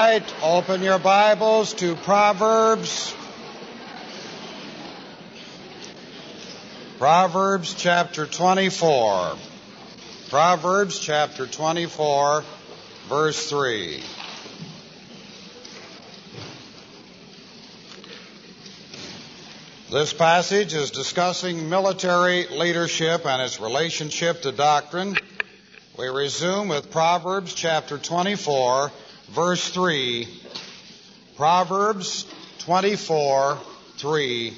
right, open your Bibles to Proverbs. Proverbs chapter 24. Proverbs chapter 24, verse 3. This passage is discussing military leadership and its relationship to doctrine. We resume with Proverbs chapter 24, verse 3. Proverbs 24, 3.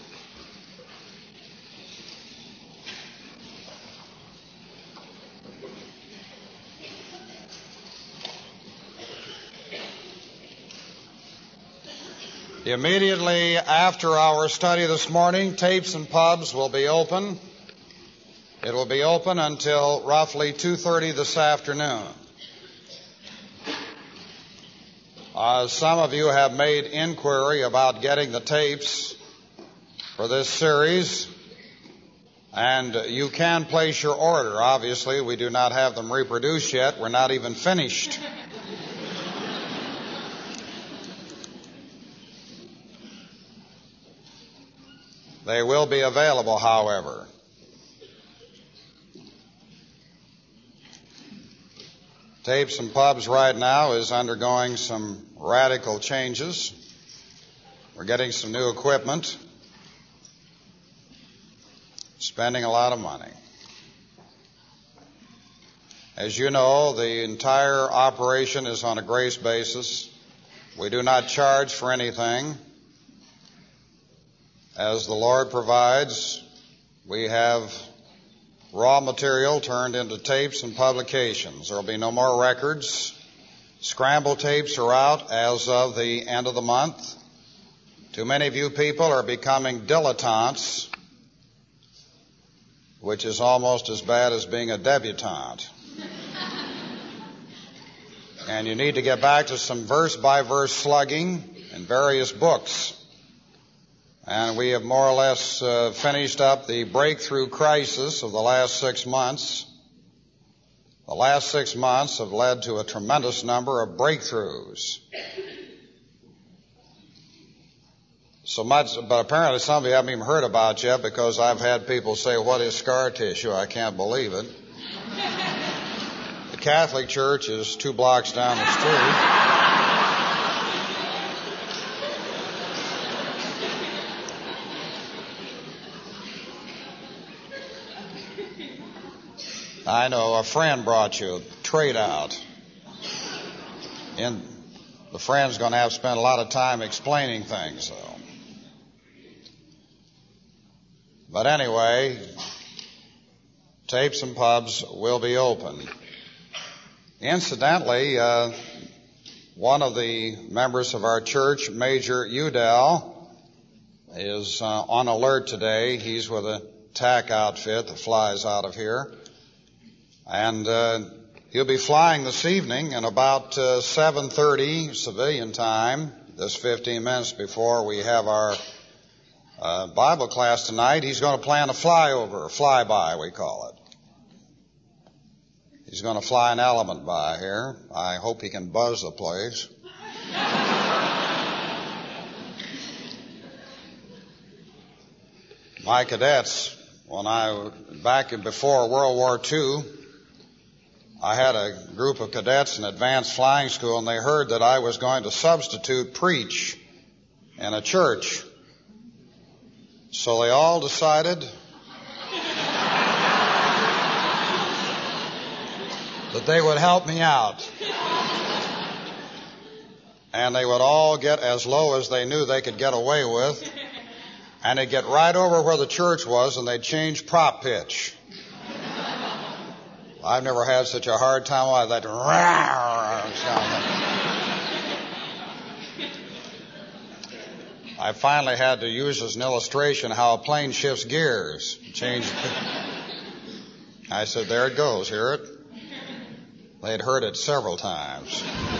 Immediately after our study this morning, Tapes and Pubs will be open. It will be open until roughly 2:30 this afternoon. Some of you have made inquiry about getting the tapes for this series, and you can place your order. Obviously, we do not have them reproduced yet. We're not even finished. They will be available, however. Tapes and Pubs right now is undergoing some radical changes. We're getting some new equipment, spending a lot of money. As you know, the entire operation is on a grace basis. We do not charge for anything. As the Lord provides, we have raw material turned into tapes and publications. There will be no more records. Scramble tapes are out as of the end of the month. Too many of you people are becoming dilettantes, which is almost as bad as being a debutante. And you need to get back to some verse-by-verse slugging in various books. And we have more or less finished up the breakthrough crisis of the last 6 months. The last 6 months have led to a tremendous number of breakthroughs. So much, but apparently some of you haven't even heard about yet, because I've had people say, "What is scar tissue?" I can't believe it. The Catholic Church is 2 blocks down the street. I know a friend brought you a trade out. And the friend's going to have to spend a lot of time explaining things, though. But anyway, Tapes and Pubs will be open. Incidentally, one of the members of our church, Major Udell, is on alert today. He's with a TAC outfit that flies out of here. And he'll be flying this evening in about 7:30 civilian time, this 15 minutes before we have our Bible class tonight. He's going to plan a flyover, flyby we call it. He's going to fly an element by here. I hope he can buzz the place. My cadets, back before World War II, I had a group of cadets in advanced flying school, and they heard that I was going to substitute preach in a church. So they all decided that they would help me out. And they would all get as low as they knew they could get away with, and they'd get right over where the church was, and they'd change prop pitch. I've never had such a hard time with that sound. I finally had to use as an illustration how a plane shifts gears. I said, "There it goes, hear it?" They'd heard it several times.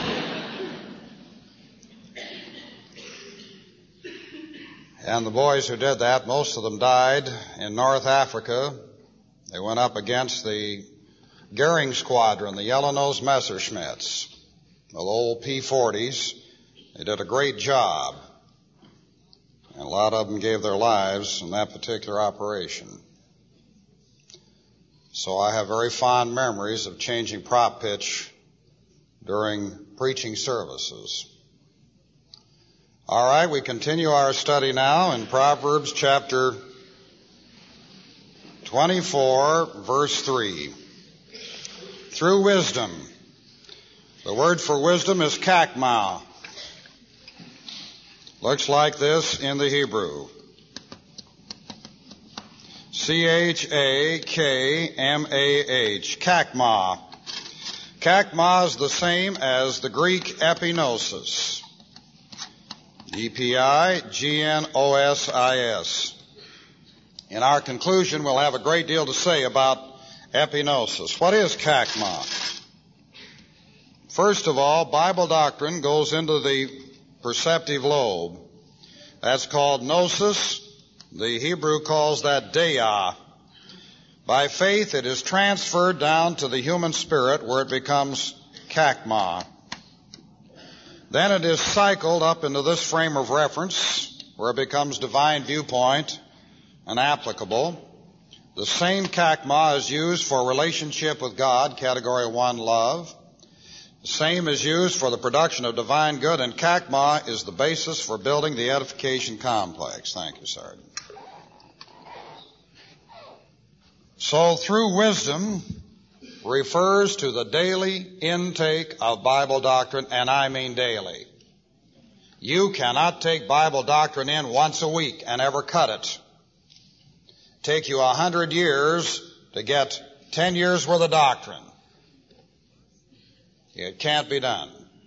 And the boys who did that, most of them died in North Africa. They went up against the Goering Squadron, the Yellow-Nosed Messerschmitts. the old P-40s. They did a great job. And a lot of them gave their lives in that particular operation. So I have very fond memories of changing prop pitch during preaching services. All right, we continue our study now in Proverbs chapter 24, verse 3. Through wisdom. The word for wisdom is chakmah. Looks like this in the Hebrew. C-H-A-K-M-A-H. Chakmah. Chakmah is the same as the Greek epignosis. E-P-I-G-N-O-S-I-S. In our conclusion, we'll have a great deal to say about epignosis. What is chakmah? First of all, Bible doctrine goes into the perceptive lobe. That's called gnosis. The Hebrew calls that deah. By faith, it is transferred down to the human spirit where it becomes chakmah. Then it is cycled up into this frame of reference where it becomes divine viewpoint and applicable. The same chakmah is used for relationship with God, category 1, love. The same is used for the production of divine good, and chakmah is the basis for building the edification complex. Thank you, Sergeant. So through wisdom refers to the daily intake of Bible doctrine, and I mean daily. You cannot take Bible doctrine in once a week and ever cut it. Take you 100 years to get 10 years worth of doctrine. It can't be done.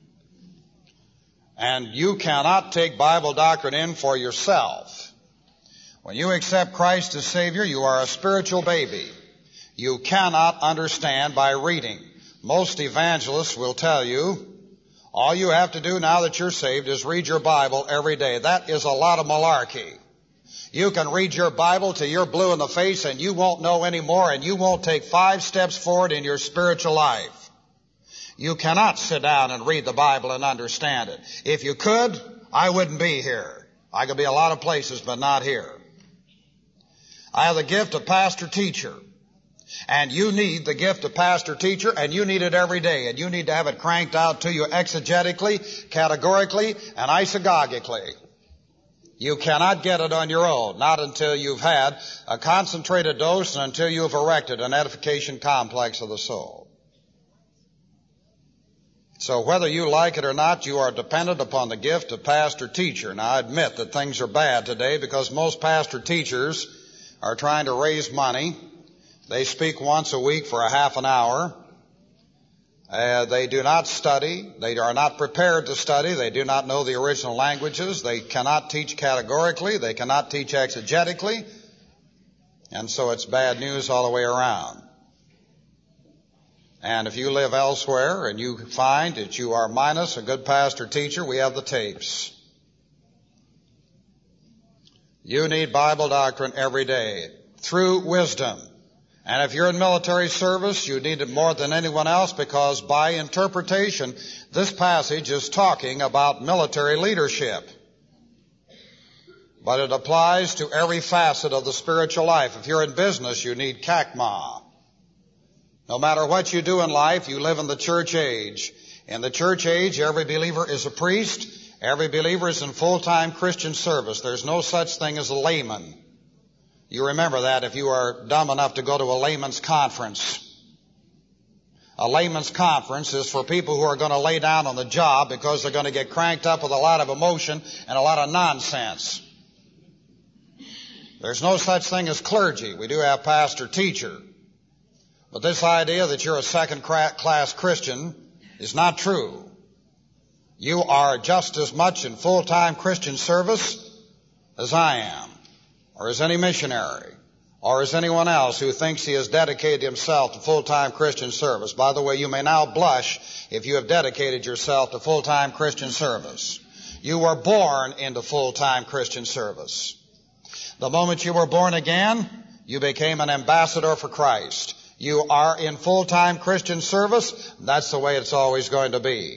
And you cannot take Bible doctrine in for yourself. When you accept Christ as Savior, you are a spiritual baby. You cannot understand by reading. Most evangelists will tell you, all you have to do now that you're saved is read your Bible every day. That is a lot of malarkey. You can read your Bible till you're blue in the face and you won't know any more, and you won't take 5 steps forward in your spiritual life. You cannot sit down and read the Bible and understand it. If you could, I wouldn't be here. I could be a lot of places, but not here. I have the gift of pastor-teacher. And you need the gift of pastor-teacher, and you need it every day. And you need to have it cranked out to you exegetically, categorically, and isogogically. You cannot get it on your own, not until you've had a concentrated dose and until you've erected an edification complex of the soul. So whether you like it or not, you are dependent upon the gift of pastor-teacher. Now, I admit that things are bad today because most pastor-teachers are trying to raise money. They speak once a week for a half an hour. They do not study. They are not prepared to study. They do not know the original languages. They cannot teach categorically. They cannot teach exegetically. And so it's bad news all the way around. And if you live elsewhere and you find that you are minus a good pastor-teacher, we have the tapes. You need Bible doctrine every day through wisdom. And if you're in military service, you need it more than anyone else because by interpretation, this passage is talking about military leadership. But it applies to every facet of the spiritual life. If you're in business, you need chakmah. No matter what you do in life, you live in the church age. In the church age, every believer is a priest. Every believer is in full-time Christian service. There's no such thing as a layman. You remember that if you are dumb enough to go to a layman's conference. A layman's conference is for people who are going to lay down on the job because they're going to get cranked up with a lot of emotion and a lot of nonsense. There's no such thing as clergy. We do have pastor-teacher. But this idea that you're a second-class Christian is not true. You are just as much in full-time Christian service as I am, or as any missionary, or as anyone else who thinks he has dedicated himself to full-time Christian service. By the way, you may now blush if you have dedicated yourself to full-time Christian service. You were born into full-time Christian service. The moment you were born again, you became an ambassador for Christ. You are in full-time Christian service. That's the way it's always going to be.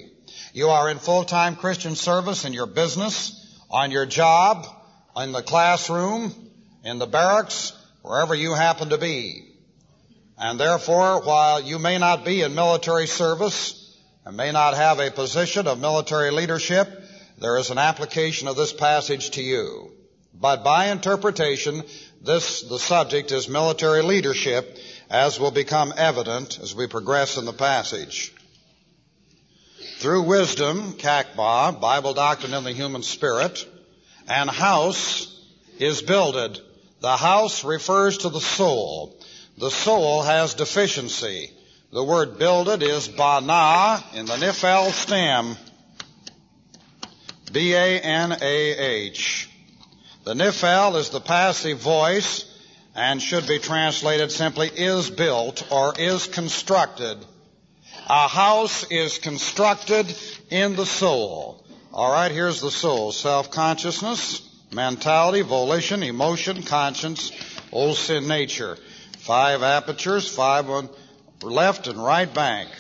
You are in full-time Christian service in your business, on your job, in the classroom, in the barracks, wherever you happen to be. And therefore, while you may not be in military service and may not have a position of military leadership, there is an application of this passage to you. But by interpretation, the subject is military leadership, as will become evident as we progress in the passage. Through wisdom, kakma, Bible doctrine in the human spirit, and house is builded. The house refers to the soul. The soul has deficiency. The word builded is bana in the nifel stem, B-A-N-A-H. The nifel is the passive voice and should be translated simply is built or is constructed. A house is constructed in the soul. All right, here's the soul. Self-consciousness, mentality, volition, emotion, conscience, old sin nature. 5 apertures, 5 on left and right bank.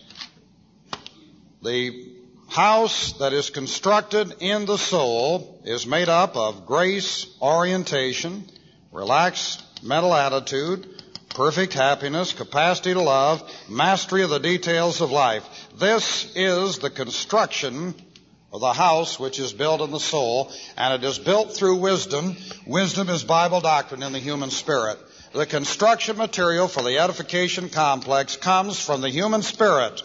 The house that is constructed in the soul is made up of grace, orientation, relaxed mental attitude, perfect happiness, capacity to love, mastery of the details of life. This is the construction of the house which is built in the soul, and it is built through wisdom. Wisdom is Bible doctrine in the human spirit. The construction material for the edification complex comes from the human spirit.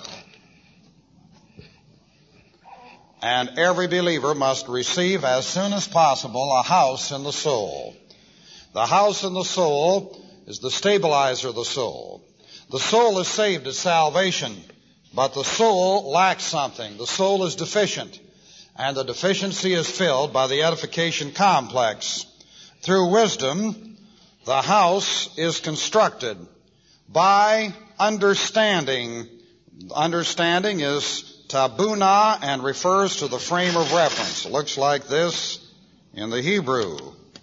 And every believer must receive as soon as possible a house in the soul. The house in the soul is the stabilizer of the soul. The soul is saved at salvation, but the soul lacks something. The soul is deficient, and the deficiency is filled by the edification complex. Through wisdom, the house is constructed by understanding. Understanding is tabuna and refers to the frame of reference. It looks like this in the Hebrew.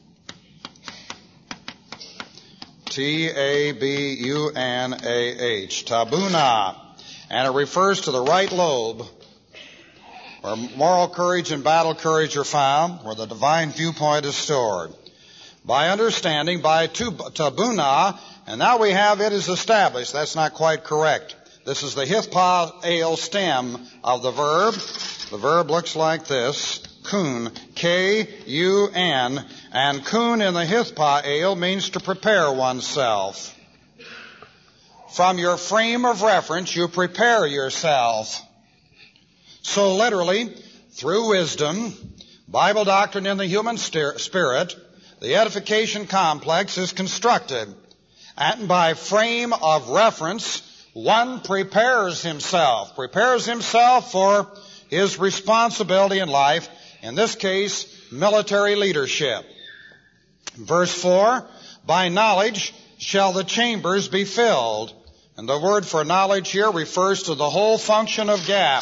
T-A-B-U-N-A-H. Tabuna. And it refers to the right lobe, where moral courage and battle courage are found, where the divine viewpoint is stored. By understanding, by tabuna, and now we have it is established. That's not quite correct. This is the hithpa-ale stem of the verb. The verb looks like this, kun, K-U-N, and kun in the hithpa-ale means to prepare oneself. From your frame of reference, you prepare yourself. So literally, through wisdom, Bible doctrine in the human spirit, the edification complex is constructed. And by frame of reference, one prepares himself for his responsibility in life, in this case, military leadership. Verse 4, by knowledge shall the chambers be filled. And the word for knowledge here refers to the whole function of gap.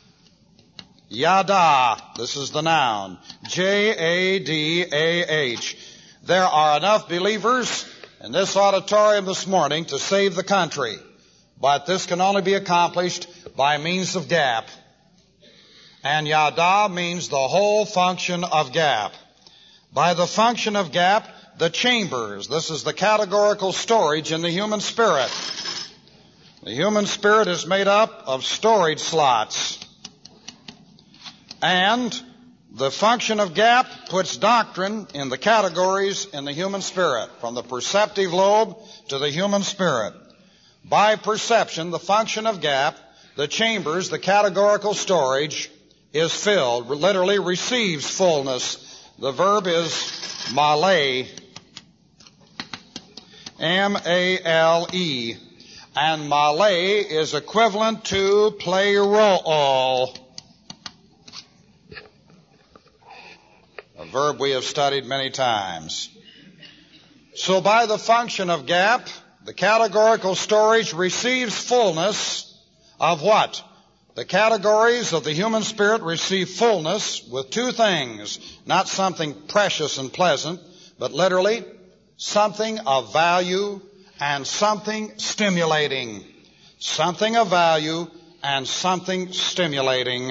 Yada, this is the noun. J-A-D-A-H. There are enough believers in this auditorium this morning to save the country. But this can only be accomplished by means of gap. And yada means the whole function of gap. By the function of gap, the chambers. This is the categorical storage in the human spirit. The human spirit is made up of storage slots. And the function of gap puts doctrine in the categories in the human spirit, from the perceptive lobe to the human spirit. By perception, the function of gap, the chambers, the categorical storage, is filled, literally receives fullness. The verb is male, M-A-L-E, and male is equivalent to play role, a verb we have studied many times. So by the function of gap, the categorical storage receives fullness of what? The categories of the human spirit receive fullness with two things. Not something precious and pleasant, but literally something of value and something stimulating. Something of value and something stimulating.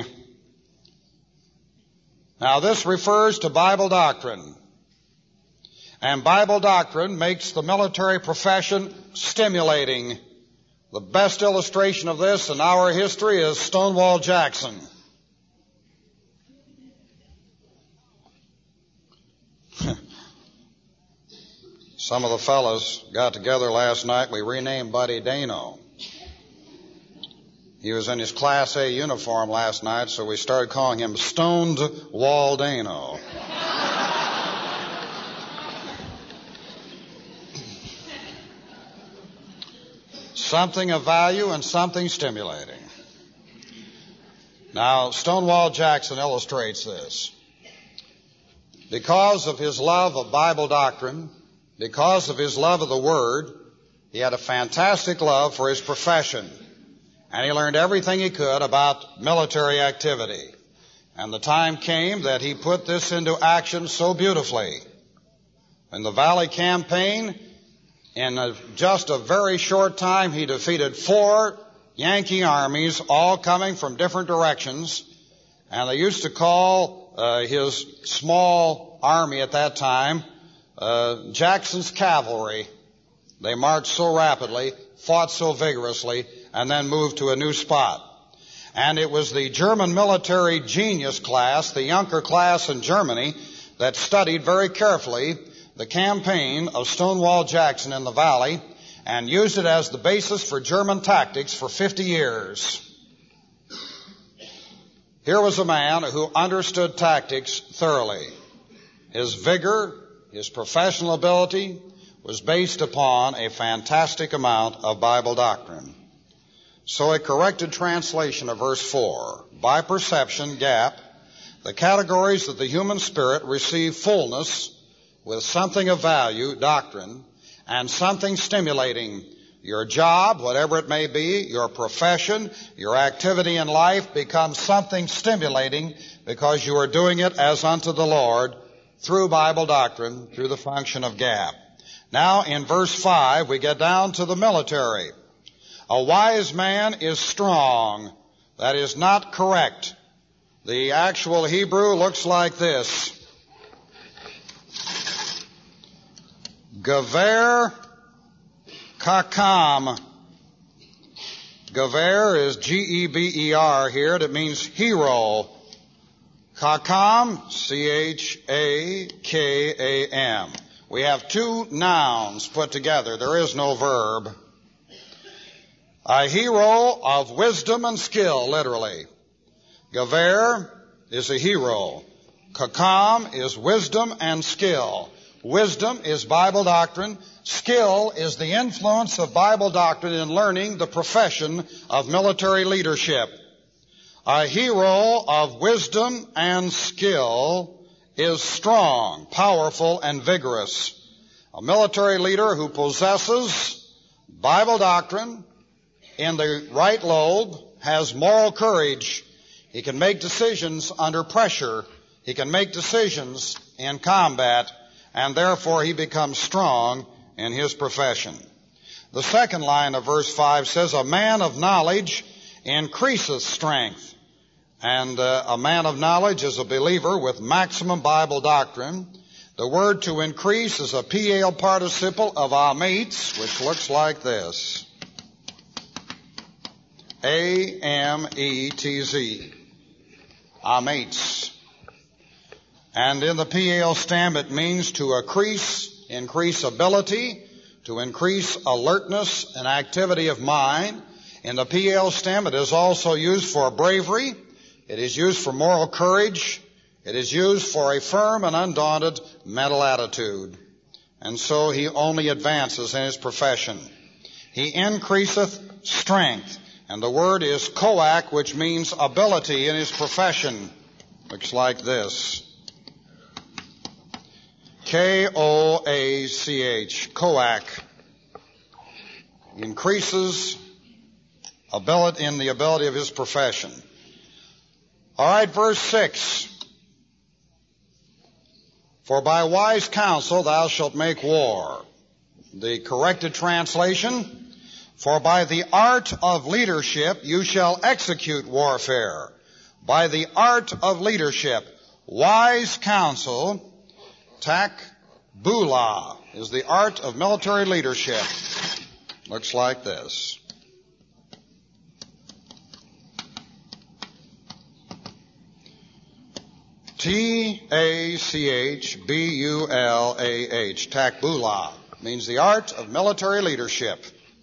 Now, this refers to Bible doctrine. And Bible doctrine makes the military profession stimulating. The best illustration of this in our history is Stonewall Jackson. Some of the fellas got together last night. We renamed Buddy Dano. He was in his Class A uniform last night, so we started calling him Stoned Wall Dano. Something of value and something stimulating. Now, Stonewall Jackson illustrates this. Because of his love of Bible doctrine, because of his love of the Word, he had a fantastic love for his profession. And he learned everything he could about military activity. And the time came that he put this into action so beautifully. In the Valley Campaign, in just a very short time, he defeated 4 Yankee armies, all coming from different directions. And they used to call his small army at that time Jackson's Cavalry. They marched so rapidly, fought so vigorously, and then moved to a new spot. And it was the German military genius class, the Junker class in Germany, that studied very carefully the campaign of Stonewall Jackson in the Valley and used it as the basis for German tactics for 50 years. Here was a man who understood tactics thoroughly. His vigor, his professional ability was based upon a fantastic amount of Bible doctrine. So a corrected translation of verse 4, by perception, gap, the categories of the human spirit receive fullness with something of value, doctrine, and something stimulating. Your job, whatever it may be, your profession, your activity in life becomes something stimulating because you are doing it as unto the Lord through Bible doctrine, through the function of gap. Now in verse 5 we get down to the military. A wise man is strong. That is not correct. The actual Hebrew looks like this. Gever Kakam. Gever is G-E-B-E-R here. It means hero. Kakam, C-H-A-K-A-M. We have 2 nouns put together. There is no verb. A hero of wisdom and skill, literally. Gever is a hero. Kakam is wisdom and skill. Wisdom is Bible doctrine. Skill is the influence of Bible doctrine in learning the profession of military leadership. A hero of wisdom and skill is strong, powerful, and vigorous. A military leader who possesses Bible doctrine in the right lobe has moral courage. He can make decisions under pressure. He can make decisions in combat, and therefore he becomes strong in his profession. The second line of verse 5 says, a man of knowledge increaseth strength. And a man of knowledge is a believer with maximum Bible doctrine. The word to increase is a PL participle of ametz, which looks like this. A-M-E-T-Z. Ametz. And in the PL stem it means to increase ability, to increase alertness and activity of mind. In the PL stem it is also used for bravery. It is used for moral courage. It is used for a firm and undaunted mental attitude. And so he only advances in his profession. He increaseth strength. And the word is koach, which means ability in his profession. Looks like this. K-O-A-C-H. Koach. Increases ability in the ability of his profession. All right, verse 6. For by wise counsel thou shalt make war. The corrected translation, For by the art of leadership you shall execute warfare. By the art of leadership, wise counsel, takbula, is the art of military leadership. Looks like this. T-A-C-H-B-U-L-A-H, takbula, means the art of military leadership.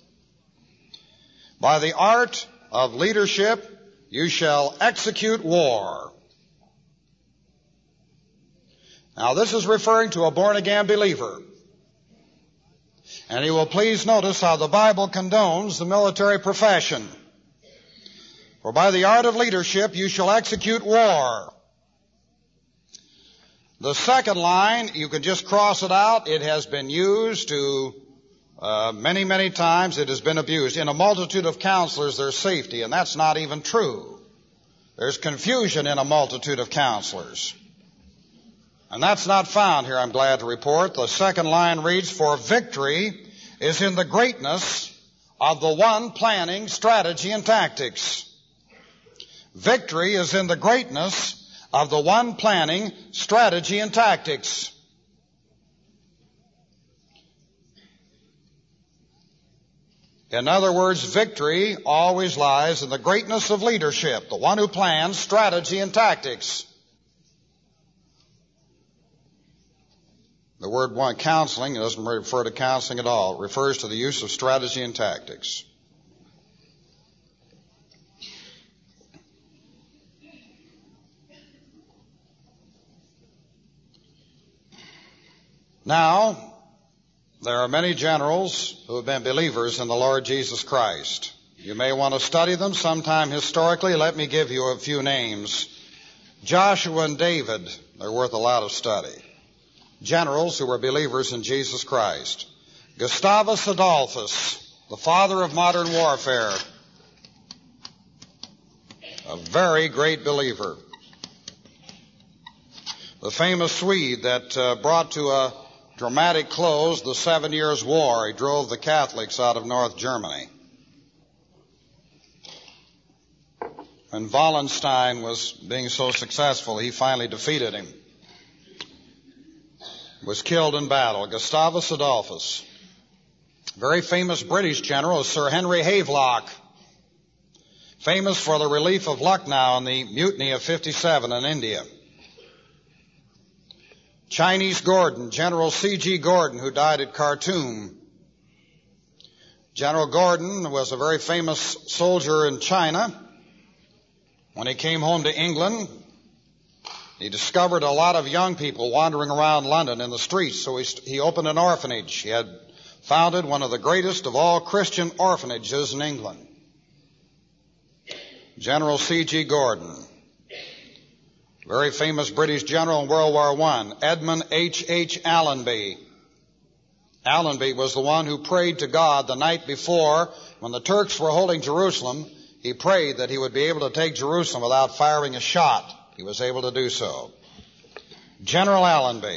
By the art of leadership, you shall execute war. Now, this is referring to a born-again believer. And you will please notice how the Bible condones the military profession. For by the art of leadership, you shall execute war. The second line, you can just cross it out. It has been used to many, many times. It has been abused. In a multitude of counselors, there's safety, and that's not even true. There's confusion in a multitude of counselors. And that's not found here, I'm glad to report. The second line reads, for victory is in the greatness of the one planning strategy and tactics. Victory is in the greatness of the one planning strategy and tactics. In other words, victory always lies in the greatness of leadership, the one who plans strategy and tactics. The word one, counseling, doesn't refer to counseling at all. It refers to the use of strategy and tactics. Now, there are many generals who have been believers in the Lord Jesus Christ. You may want to study them sometime historically. Let me give you a few names. Joshua and David, they're worth a lot of study. Generals who were believers in Jesus Christ. Gustavus Adolphus, the father of modern warfare, a very great believer. The famous Swede that brought to a dramatic close the 7 Years' War. He drove the Catholics out of North Germany. When Wallenstein was being so successful, he finally defeated him. Was killed in battle. Gustavus Adolphus. Very famous British general is Sir Henry Havelock. Famous for the relief of Lucknow in the mutiny of 57 in India. Chinese Gordon, General C.G. Gordon, who died at Khartoum. General Gordon was a very famous soldier in China. When he came home to England, he discovered a lot of young people wandering around London in the streets, so he opened an orphanage. He had founded one of the greatest of all Christian orphanages in England. General C.G. Gordon. Very famous British general in World War I, Edmund H. Allenby. Allenby was the one who prayed to God the night before when the Turks were holding Jerusalem. He prayed that he would be able to take Jerusalem without firing a shot. He was able to do so. General Allenby.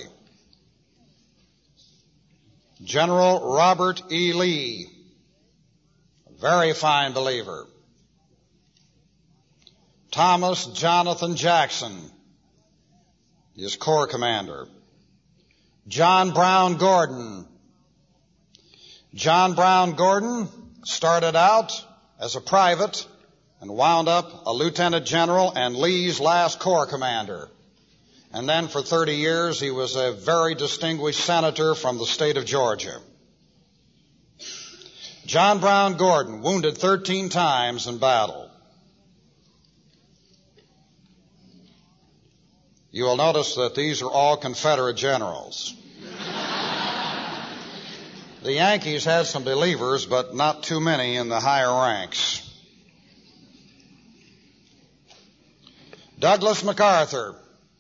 General Robert E. Lee, a very fine believer. Thomas Jonathan Jackson, his corps commander. John Brown Gordon. John Brown Gordon started out as a private and wound up a lieutenant general and Lee's last corps commander. And then for 30 years he was a very distinguished senator from the state of Georgia. John Brown Gordon, wounded 13 times in battle. You will notice that these are all Confederate generals. The Yankees had some believers, but not too many in the higher ranks. Douglas MacArthur.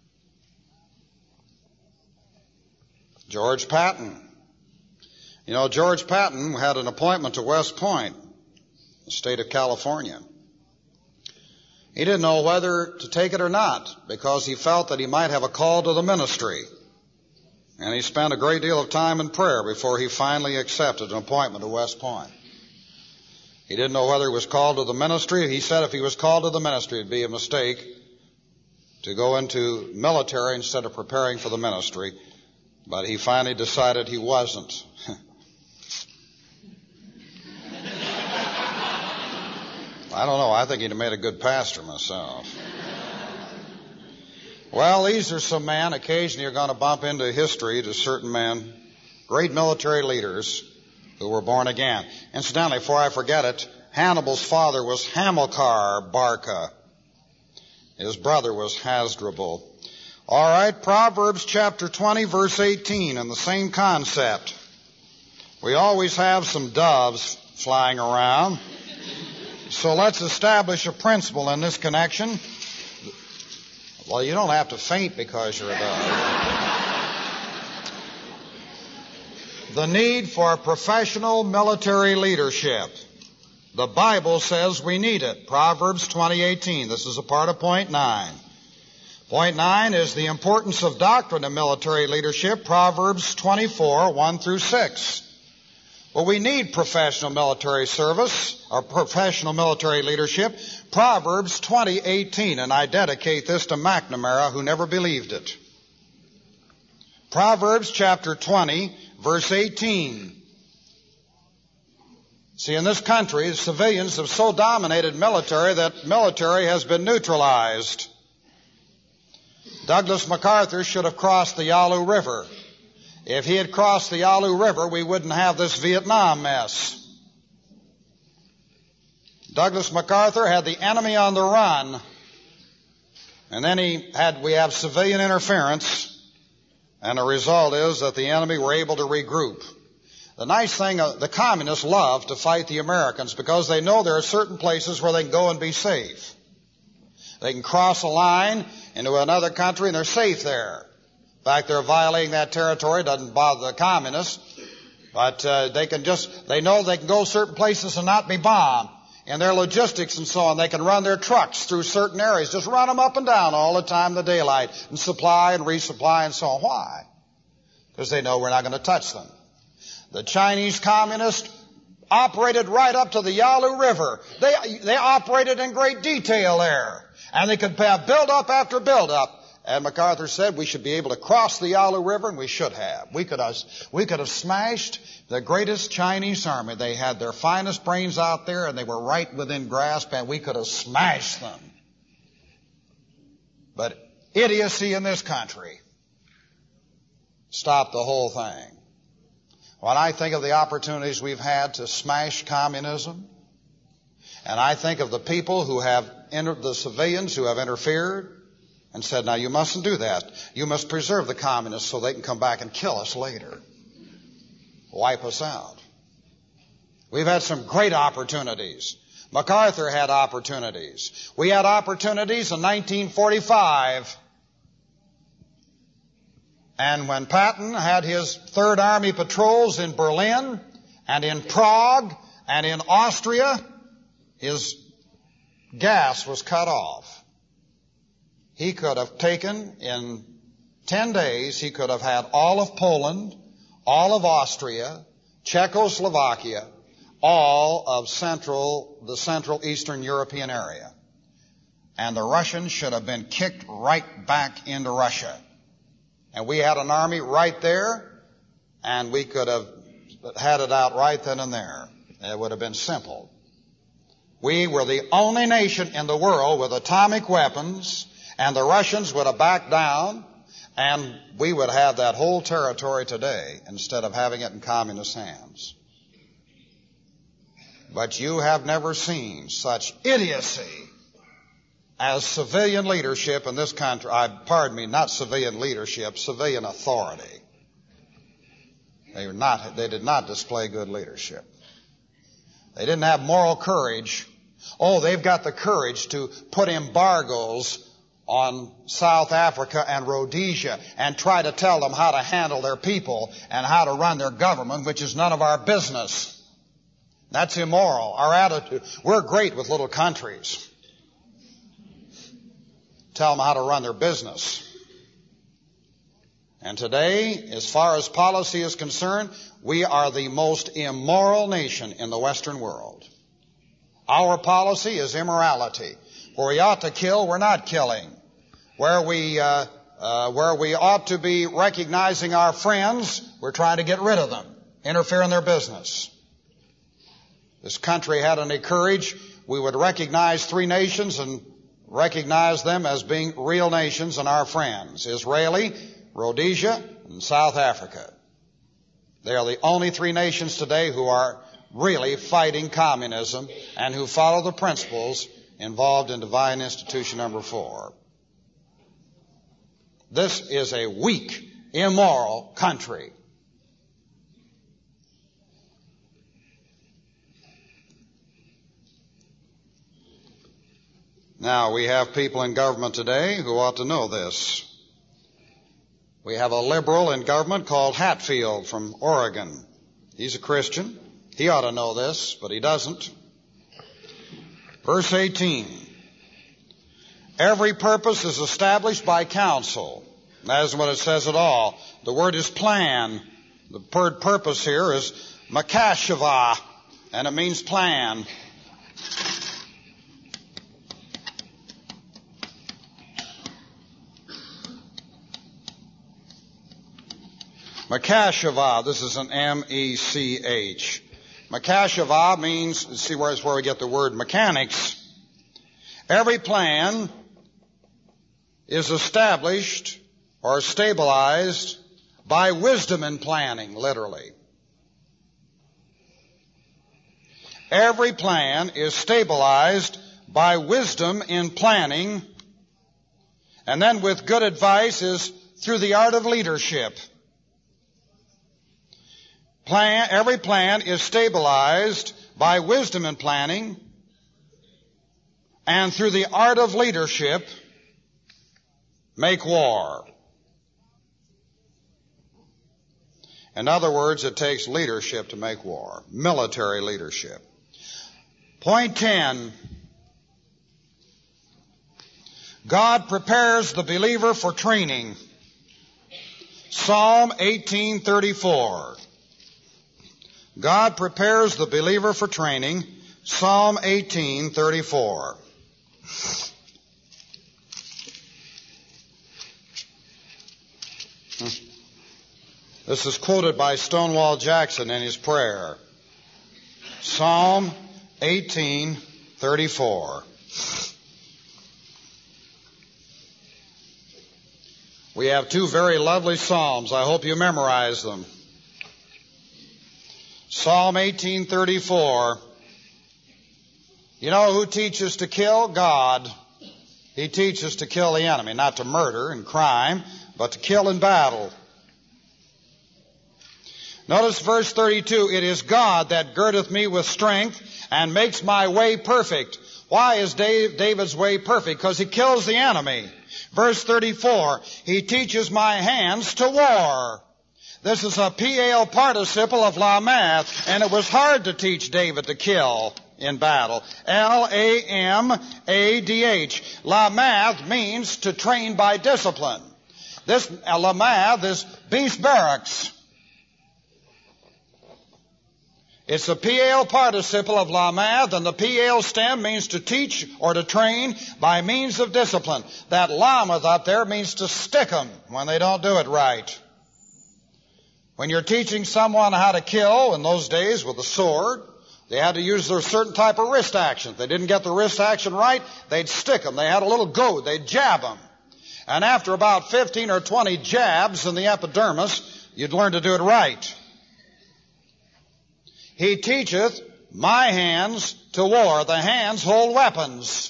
George Patton. You know, George Patton had an appointment to West Point, the state of California. He didn't know whether to take it or not because he felt that he might have a call to the ministry. And he spent a great deal of time in prayer before he finally accepted an appointment to West Point. He didn't know whether he was called to the ministry. He said if he was called to the ministry, it'd be a mistake to go into military instead of preparing for the ministry. But he finally decided he wasn't. I don't know. I think he'd have made a good pastor myself. Well, these are some men. Occasionally you're going to bump into history to certain men, great military leaders who were born again. Incidentally, before I forget it, Hannibal's father was Hamilcar Barca. His brother was Hasdrubal. All right, Proverbs chapter 20, verse 18, and the same concept. We always have some doves flying around. So let's establish a principle in this connection. Well, you don't have to faint because you're a dove. The need for professional military leadership. The Bible says we need it. Proverbs 20:18. This is a part of point 9. Point 9 is the importance of doctrine of military leadership. Proverbs 24:1 through 6. Well, we need professional military service or professional military leadership. Proverbs 20:18, and I dedicate this to McNamara, who never believed it. Proverbs chapter 20, verse 18. See, in this country, the civilians have so dominated military that military has been neutralized. Douglas MacArthur should have crossed the Yalu River. If he had crossed the Yalu River, we wouldn't have this Vietnam mess. Douglas MacArthur had the enemy on the run, and then we have civilian interference, and the result is that the enemy were able to regroup. The nice thing, the communists love to fight the Americans because they know there are certain places where they can go and be safe. They can cross a line into another country and they're safe there. In fact, they're violating that territory. It doesn't bother the communists. But they know they can go certain places and not be bombed. And their logistics and so on, they can run their trucks through certain areas. Just run them up and down all the time in the daylight and supply and resupply and so on. Why? Because they know we're not going to touch them. The Chinese communists operated right up to the Yalu River. They operated in great detail there. And they could have build-up after build-up. And MacArthur said we should be able to cross the Yalu River, and we should have. We could have smashed the greatest Chinese army. They had their finest brains out there, and they were right within grasp, and we could have smashed them. But idiocy in this country stopped the whole thing. When I think of the opportunities we've had to smash communism, and I think of the people who have entered, the civilians who have interfered and said, now you mustn't do that. You must preserve the communists so they can come back and kill us later. Wipe us out. We've had some great opportunities. MacArthur had opportunities. We had opportunities in 1945. And when Patton had his Third Army patrols in Berlin and in Prague and in Austria, his gas was cut off. He could have taken, in 10 days, he could have had all of Poland, all of Austria, Czechoslovakia, all of the Central Eastern European area. And the Russians should have been kicked right back into Russia. And we had an army right there, and we could have had it out right then and there. It would have been simple. We were the only nation in the world with atomic weapons, and the Russians would have backed down, and we would have that whole territory today instead of having it in communist hands. But you have never seen such idiocy as civilian leadership in this country. Not civilian leadership, civilian authority. They did not display good leadership. They didn't have moral courage. Oh, they've got the courage to put embargoes on South Africa and Rhodesia and try to tell them how to handle their people and how to run their government, which is none of our business. That's immoral. Our attitude. We're great with little countries. Tell them how to run their business. And today, as far as policy is concerned, we are the most immoral nation in the Western world. Our policy is immorality. Where we ought to kill, we're not killing. Where we ought to be recognizing our friends, we're trying to get rid of them, interfere in their business. This country had any courage, we would recognize 3 nations and recognize them as being real nations and our friends: Israeli, Rhodesia, and South Africa. They are the only 3 nations today who are really fighting communism and who follow the principles involved in Divine Institution number 4. This is a weak, immoral country. Now, we have people in government today who ought to know this. We have a liberal in government called Hatfield from Oregon. He's a Christian. He ought to know this, but he doesn't. Verse 18. Every purpose is established by counsel. That isn't what it says at all. The word is plan. The word purpose here is makashava, and it means plan. Makashava, this is an M-E-C-H. Makashava means, see where we get the word mechanics. Every plan is established or stabilized by wisdom in planning, literally. Every plan is stabilized by wisdom in planning, and then with good advice is through the art of leadership. Every plan is stabilized by wisdom in planning, and through the art of leadership, make war. In other words, it takes leadership to make war, military leadership. Point 10. God prepares the believer for training. Psalm 18:34. God prepares the believer for training. Psalm 18:34. This is quoted by Stonewall Jackson in his prayer. Psalm 18:34. We have 2 very lovely psalms. I hope you memorize them. Psalm 18:34. You know who teaches to kill? God. He teaches to kill the enemy, not to murder and crime, but to kill in battle. Notice verse 32. It is God that girdeth me with strength and makes my way perfect. Why is David's way perfect? Because he kills the enemy. Verse 34. He teaches my hands to war. This is a PAL participle of lamath, and it was hard to teach David to kill in battle. L-A-M-A-D-H. Lamath means to train by discipline. This lamath is beast barracks. It's a PAL participle of lamath, and the PAL stem means to teach or to train by means of discipline. That lamath up there means to stick them when they don't do it right. When you're teaching someone how to kill in those days with a sword, they had to use their certain type of wrist action. If they didn't get the wrist action right, they'd stick them. They had a little goad. They'd jab them. And after about 15 or 20 jabs in the epidermis, you'd learn to do it right. He teacheth my hands to war. The hands hold weapons.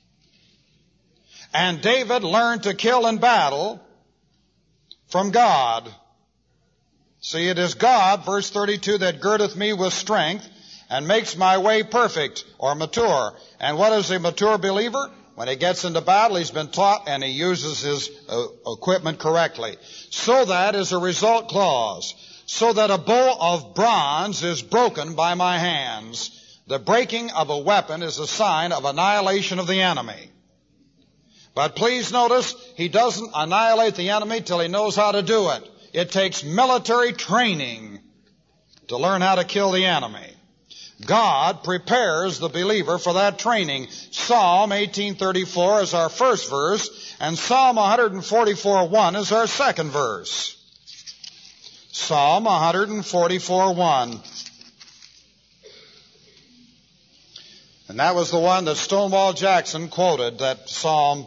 And David learned to kill in battle from God. See, it is God, verse 32, that girdeth me with strength and makes my way perfect or mature. And what is a mature believer? When he gets into battle, he's been taught and he uses his equipment correctly. So that is a result clause. So that a bow of bronze is broken by my hands. The breaking of a weapon is a sign of annihilation of the enemy. But please notice, he doesn't annihilate the enemy till he knows how to do it. It takes military training to learn how to kill the enemy. God prepares the believer for that training. Psalm 18:34 is our first verse, and Psalm 144:1 is our second verse. Psalm 144:1. And that was the one that Stonewall Jackson quoted, that Psalm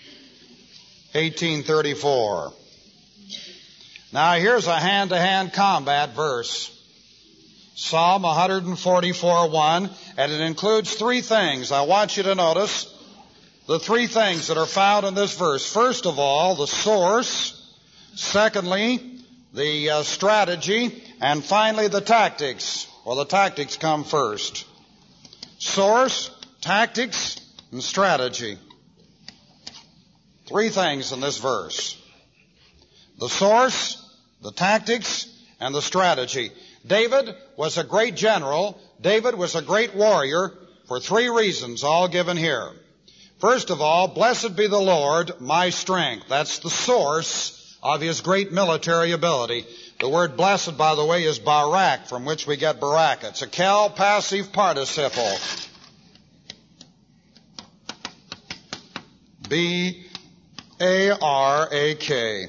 18:34. Now here's a hand-to-hand combat verse. Psalm 144:1, and it includes three things. I want you to notice the three things that are found in this verse. First of all, the source. Secondly, the strategy. And finally, the tactics. Well, the tactics come first. Source, tactics, and strategy. Three things in this verse. The source, the tactics, and the strategy. David was a great general. David was a great warrior for three reasons, all given here. First of all, blessed be the Lord, my strength. That's the source of his great military ability. The word blessed, by the way, is barak, from which we get baraka. It's a cal passive participle. B-A-R-A-K.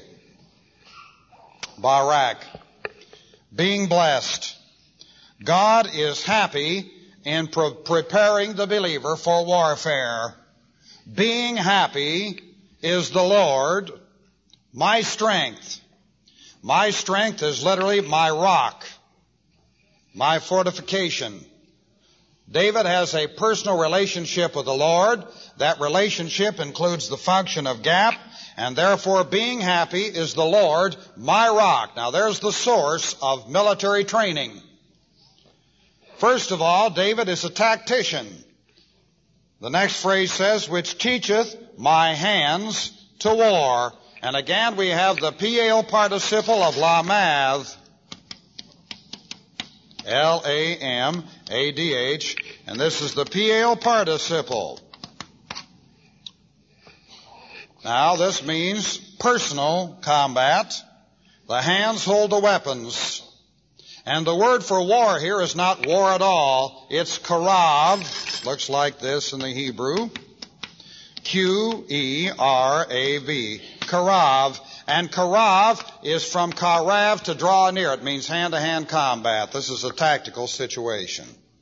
Barak. Being blessed. God is happy in preparing the believer for warfare. Being happy is the Lord, my strength. My strength is literally my rock, my fortification. David has a personal relationship with the Lord. That relationship includes the function of gap, and therefore being happy is the Lord, my rock. Now there's the source of military training. First of all, David is a tactician. The next phrase says, which teacheth my hands to war. And again we have the PAL participle of lamath. L-A-M-A-D-H. And this is the PAL participle. Now, this means personal combat. The hands hold the weapons. And the word for war here is not war at all. It's karav. Looks like this in the Hebrew. Q-E-R-A-V. Karav. And karav is from karav, to draw near. It means hand-to-hand combat. This is a tactical situation.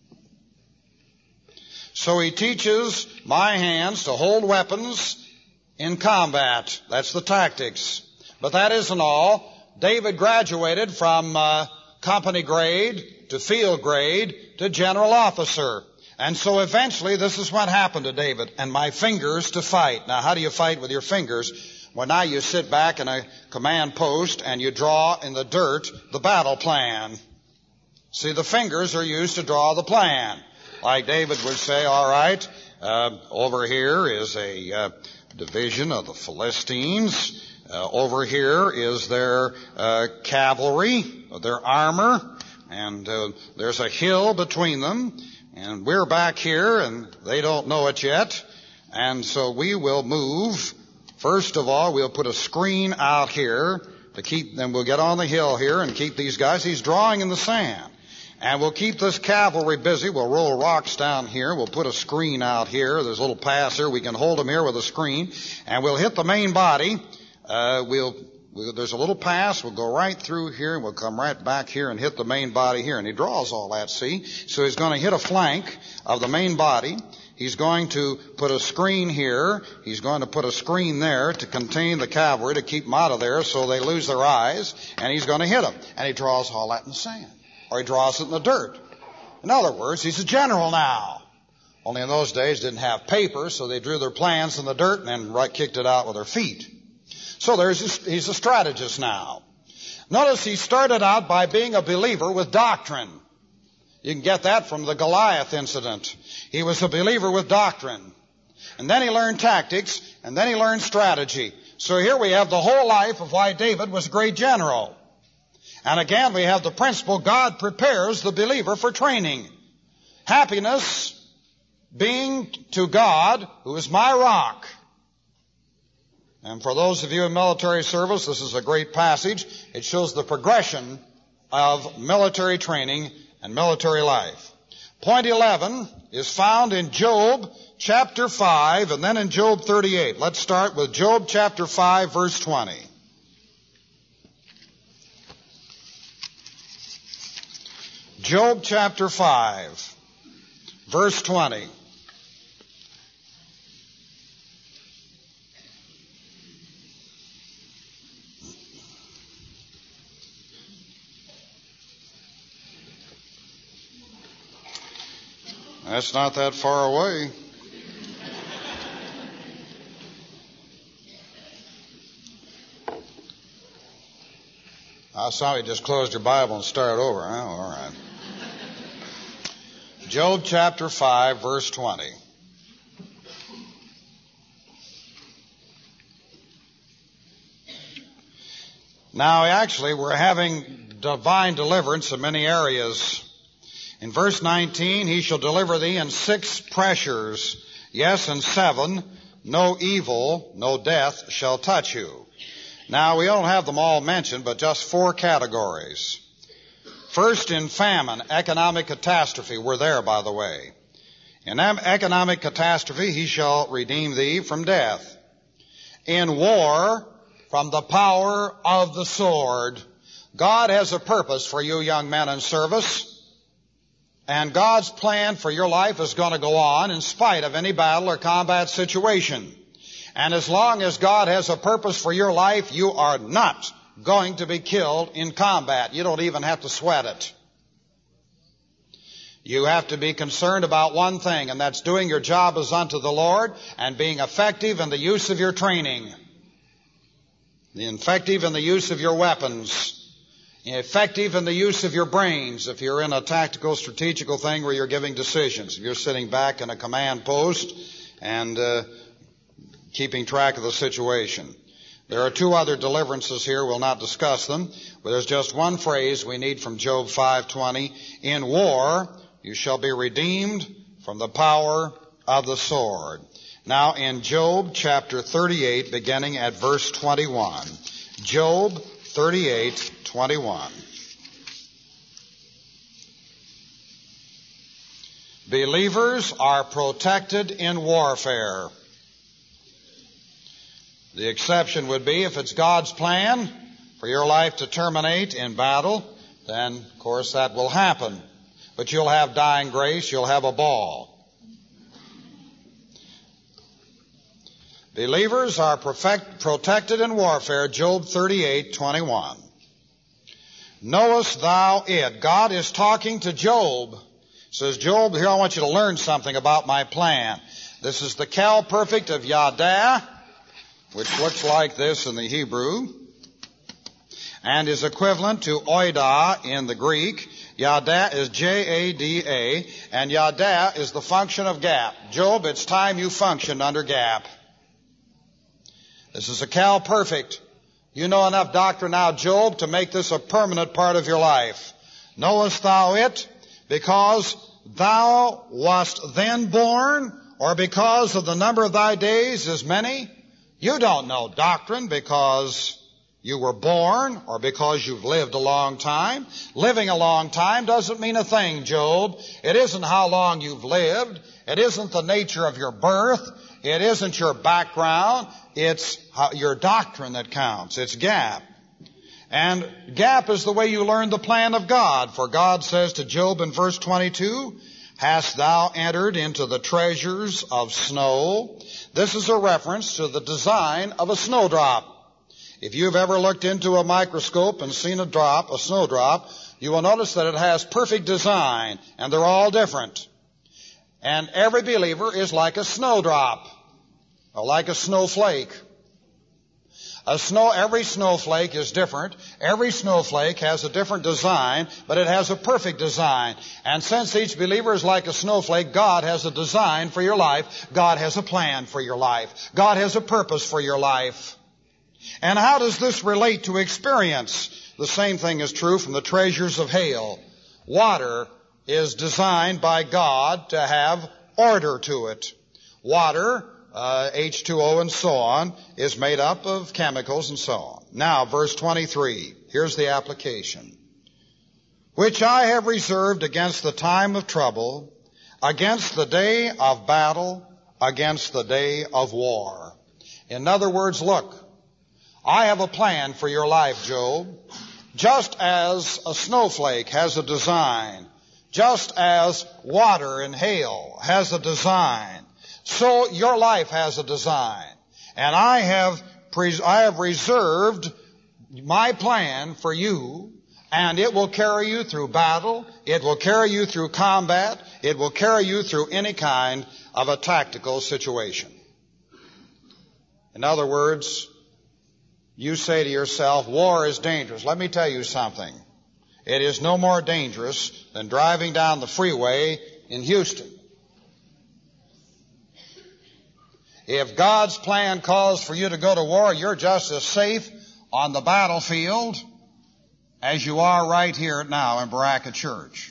So he teaches my hands to hold weapons in combat. That's the tactics. But that isn't all. David graduated from company grade to field grade to general officer. And so eventually this is what happened to David. And my fingers to fight. Now, how do you fight with your fingers? Well, now you sit back in a command post and you draw in the dirt the battle plan. See, the fingers are used to draw the plan. Like David would say, all right, over here is a division of the Philistines. Over here is their cavalry, their armor, and there's a hill between them. And we're back here, and they don't know it yet. And so we will move. First of all, we'll put a screen out here to keep them. We'll get on the hill here and keep these guys. He's drawing in the sand. And we'll keep this cavalry busy. We'll roll rocks down here. We'll put a screen out here. There's a little pass here. We can hold them here with a screen. And we'll hit the main body. There's a little pass. We'll go right through here, and we'll come right back here and hit the main body here. And he draws all that, see? So he's going to hit a flank of the main body. He's going to put a screen here. He's going to put a screen there to contain the cavalry, to keep them out of there so they lose their eyes. And he's going to hit them. And he draws all that in the sand. Or he draws it in the dirt. In other words, he's a general now. Only in those days didn't have paper, so they drew their plans in the dirt and then kicked it out with their feet. So he's a strategist now. Notice he started out by being a believer with doctrine. You can get that from the Goliath incident. He was a believer with doctrine. And then he learned tactics, and then he learned strategy. So here we have the whole life of why David was a great general. And again, we have the principle, God prepares the believer for training. Happiness being to God, who is my rock. And for those of you in military service, this is a great passage. It shows the progression of military training and military life. Point 11 is found in Job chapter 5 and then in Job 38. Let's start with Job chapter 5, verse 20. Job chapter 5, verse 20. That's not that far away. Somebody just closed your Bible and started over. Oh, all right. Job chapter 5, verse 20. Now, actually, we're having divine deliverance in many areas. In verse 19, he shall deliver thee in 6 pressures, yes, in 7, no evil, no death shall touch you. Now, we don't have them all mentioned, but just 4 categories. First, in famine, economic catastrophe. We're there, by the way. In economic catastrophe, he shall redeem thee from death. In war, from the power of the sword. God has a purpose for you young men in service. And God's plan for your life is going to go on in spite of any battle or combat situation. And as long as God has a purpose for your life, you are not going to be killed in combat. You don't even have to sweat it. You have to be concerned about one thing, and that's doing your job as unto the Lord and being effective in the use of your training, effective in the use of your weapons, effective in the use of your brains if you're in a tactical, strategical thing where you're giving decisions. If you're sitting back in a command post and keeping track of the situation. There are 2 other deliverances here. We'll not discuss them. But there's just one phrase we need from Job 5:20. In war, you shall be redeemed from the power of the sword. Now in Job chapter 38, beginning at verse 21. Job 38:21. Believers are protected in warfare. The exception would be if it's God's plan for your life to terminate in battle, then, of course, that will happen. But you'll have dying grace, you'll have a ball. Believers are protected in warfare, Job 38:21. Knowest thou it? God is talking to Job. Says, Job, here I want you to learn something about my plan. This is the Cal Perfect of Yada, which looks like this in the Hebrew, and is equivalent to oida in the Greek. Yada is J-A-D-A, and Yada is the function of gap. Job, it's time you functioned under gap. This is a Cal Perfect. You know enough doctrine now, Job, to make this a permanent part of your life. Knowest thou it? Because thou wast then born, or because of the number of thy days is many? You don't know doctrine because you were born or because you've lived a long time. Living a long time doesn't mean a thing, Job. It isn't how long you've lived. It isn't the nature of your birth. It isn't your background. It's your doctrine that counts. It's gap. And gap is the way you learn the plan of God. For God says to Job in verse 22, hast thou entered into the treasures of snow? This is a reference to the design of a snowdrop. If you've ever looked into a microscope and seen a snowdrop, you will notice that it has perfect design, and they're all different. And every believer is like a snowdrop, or like a snowflake. Every snowflake is different. Every snowflake has a different design, but it has a perfect design. And since each believer is like a snowflake, God has a design for your life. God has a plan for your life. God has a purpose for your life. And how does this relate to experience? The same thing is true from the treasures of hail. Water is designed by God to have order to it. Water, H2O and so on, is made up of chemicals and so on. Now, verse 23. Here's the application. which I have reserved against the time of trouble, against the day of battle, against the day of war. In other words, look, I have a plan for your life, Job. Just as a snowflake has a design, just as water and hail has a design, so your life has a design. And I have reserved my plan for you, and it will carry you through battle, it will carry you through combat, it will carry you through any kind of a tactical situation. In other words, you say to yourself, war is dangerous. Let me tell you something. It is no more dangerous than driving down the freeway in Houston. If God's plan calls for you to go to war, you're just as safe on the battlefield as you are right here now in Baraka Church.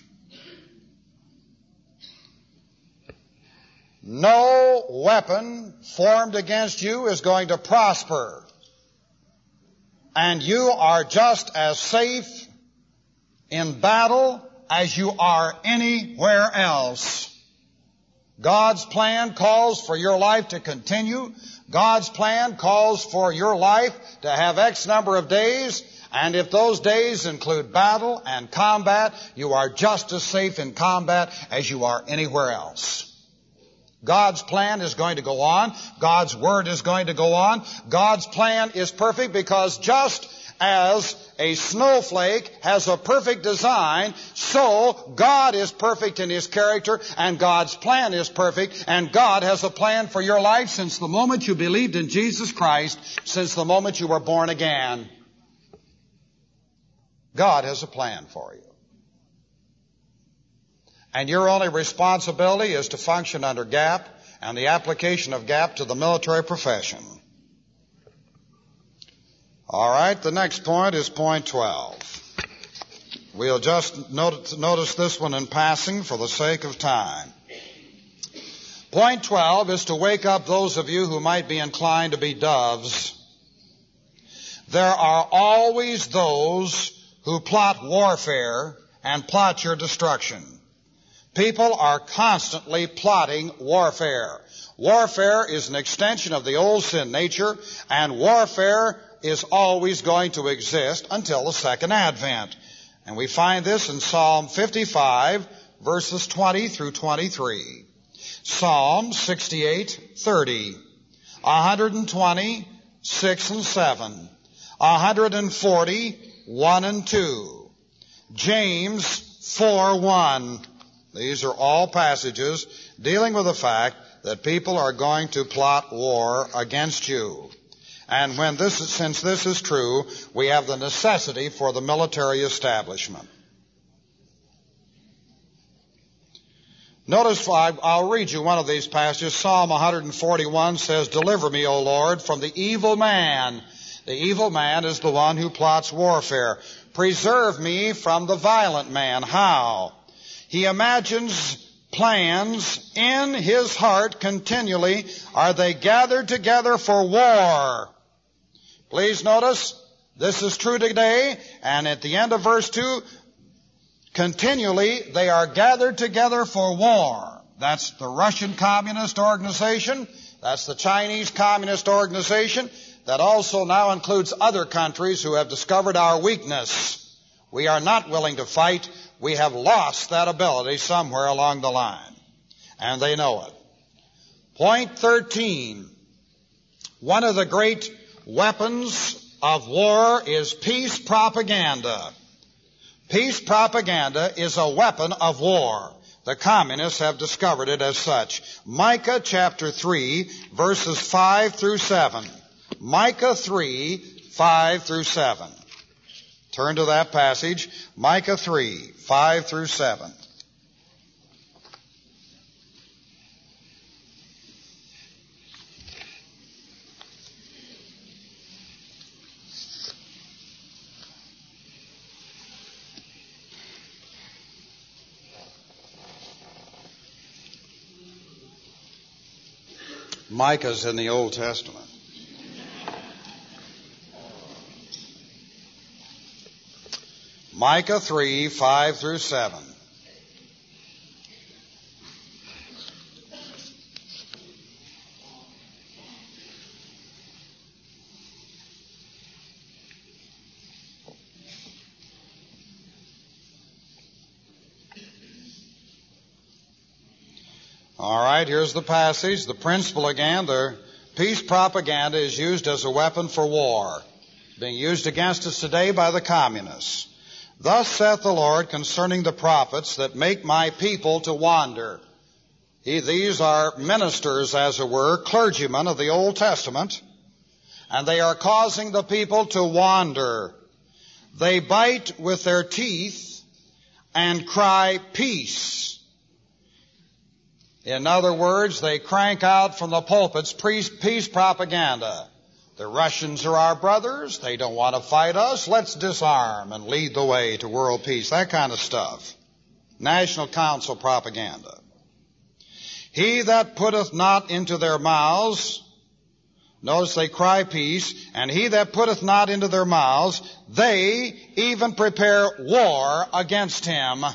No weapon formed against you is going to prosper. And you are just as safe in battle as you are anywhere else. God's plan calls for your life to continue. God's plan calls for your life to have X number of days. And if those days include battle and combat, you are just as safe in combat as you are anywhere else. God's plan is going to go on. God's word is going to go on. God's plan is perfect because just as a snowflake has a perfect design, so God is perfect in His character, and God's plan is perfect, and God has a plan for your life since the moment you believed in Jesus Christ, since the moment you were born again. God has a plan for you. And your only responsibility is to function under GAP and the application of GAP to the military profession. All right, the next point is point 12. We'll just notice this one in passing for the sake of time. Point 12 is to wake up those of you who might be inclined to be doves. There are always those who plot warfare and plot your destruction. People are constantly plotting warfare. Warfare is an extension of the old sin nature, and warfare is always going to exist until the second advent. And we find this in Psalm 55, verses 20 through 23. Psalm 68:30, 120, 6 and 7, 140, 1 and 2, James 4:1. These are all passages dealing with the fact that people are going to plot war against you. And since this is true, we have the necessity for the military establishment. Notice, I'll read you one of these passages. Psalm 141 says, "Deliver me, O Lord, from the evil man." The evil man is the one who plots warfare. "Preserve me from the violent man." How? He imagines plans in his heart continually. Are they gathered together for war? Please notice, this is true today, and at the end of verse 2, continually they are gathered together for war. That's the Russian Communist Organization. That's the Chinese Communist Organization. That also now includes other countries who have discovered our weakness. We are not willing to fight. We have lost that ability somewhere along the line, and they know it. Point 13. One of the great weapons of war is peace propaganda. Peace propaganda is a weapon of war. The communists have discovered it as such. Micah chapter 3, verses 5 through 7. Micah 3, 5 through 7. Turn to that passage, Micah 3, 5 through 7. Micah's in the Old Testament. Micah 3, 5 through 7. All right, here's the passage. The principle again, the peace propaganda is used as a weapon for war, being used against us today by the communists. Thus saith the Lord concerning the prophets that make my people to wander. These are ministers, as it were, clergymen of the Old Testament, and they are causing the people to wander. They bite with their teeth and cry, peace. In other words, they crank out from the pulpits peace propaganda. The Russians are our brothers. They don't want to fight us. Let's disarm and lead the way to world peace. That kind of stuff. National Council propaganda. He that putteth not into their mouths, notice they cry peace, and he that putteth not into their mouths, they even prepare war against him.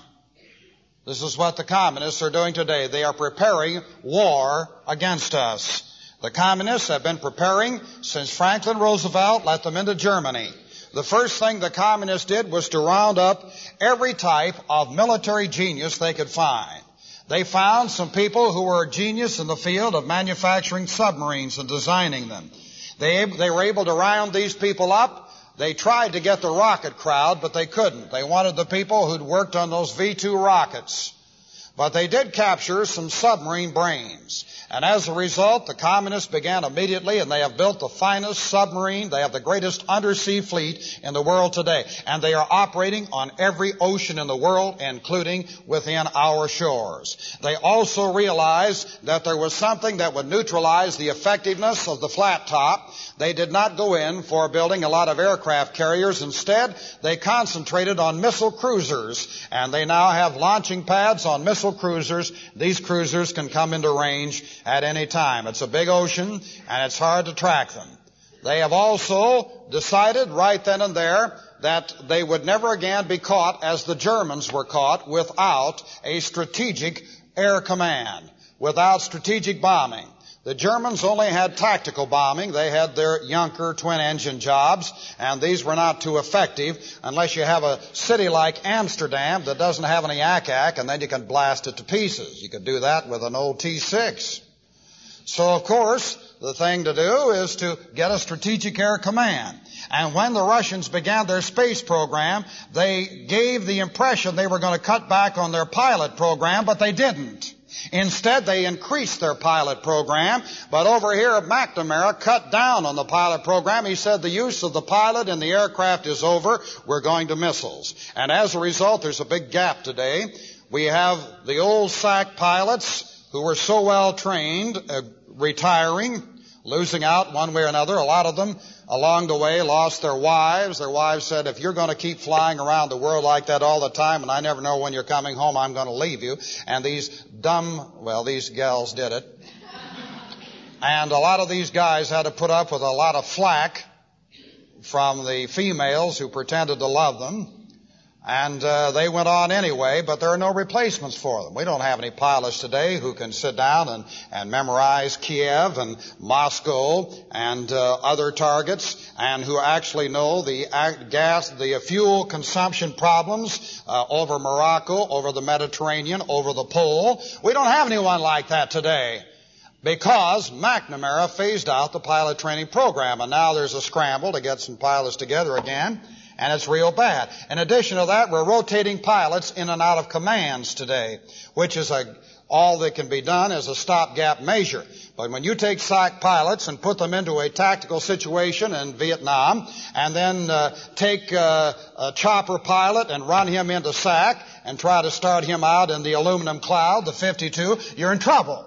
This is what the communists are doing today. They are preparing war against us. The communists have been preparing since Franklin Roosevelt let them into Germany. The first thing the communists did was to round up every type of military genius they could find. They found some people who were genius in the field of manufacturing submarines and designing them. They were able to round these people up. They tried to get the rocket crowd, but they couldn't. They wanted the people who'd worked on those V-2 rockets. But they did capture some submarine brains. And as a result, the communists began immediately, and they have built the finest submarine. They have the greatest undersea fleet in the world today. And they are operating on every ocean in the world, including within our shores. They also realized that there was something that would neutralize the effectiveness of the flat top. They did not go in for building a lot of aircraft carriers. Instead, they concentrated on missile cruisers. And they now have launching pads on missile cruisers. These cruisers can come into range at any time. It's a big ocean, and it's hard to track them. They have also decided right then and there that they would never again be caught as the Germans were caught without a strategic air command, without strategic bombing. The Germans only had tactical bombing. They had their Junker twin-engine jobs, and these were not too effective unless you have a city like Amsterdam that doesn't have any ack-ack, and then you can blast it to pieces. You could do that with an old T-6. So, of course, the thing to do is to get a strategic air command. And when the Russians began their space program, they gave the impression they were going to cut back on their pilot program, but they didn't. Instead, they increased their pilot program, but over here McNamara cut down on the pilot program. He said the use of the pilot in the aircraft is over. We're going to missiles. And as a result, there's a big gap today. We have the old SAC pilots who were so well trained, retiring, losing out one way or another. A lot of them along the way lost their wives. Their wives said, if you're going to keep flying around the world like that all the time and I never know when you're coming home, I'm going to leave you. And these these gals did it. And a lot of these guys had to put up with a lot of flack from the females who pretended to love them. And they went on anyway, but there are no replacements for them. We don't have any pilots today who can sit down and memorize Kiev and Moscow and other targets, and who actually know the fuel consumption problems over Morocco, over the Mediterranean, over the Pole. We don't have anyone like that today, because McNamara phased out the pilot training program, and now there's a scramble to get some pilots together again. And it's real bad. In addition to that, we're rotating pilots in and out of commands today, which is all that can be done as a stopgap measure. But when you take SAC pilots and put them into a tactical situation in Vietnam, and then take a chopper pilot and run him into SAC and try to start him out in the aluminum cloud, the 52, you're in trouble.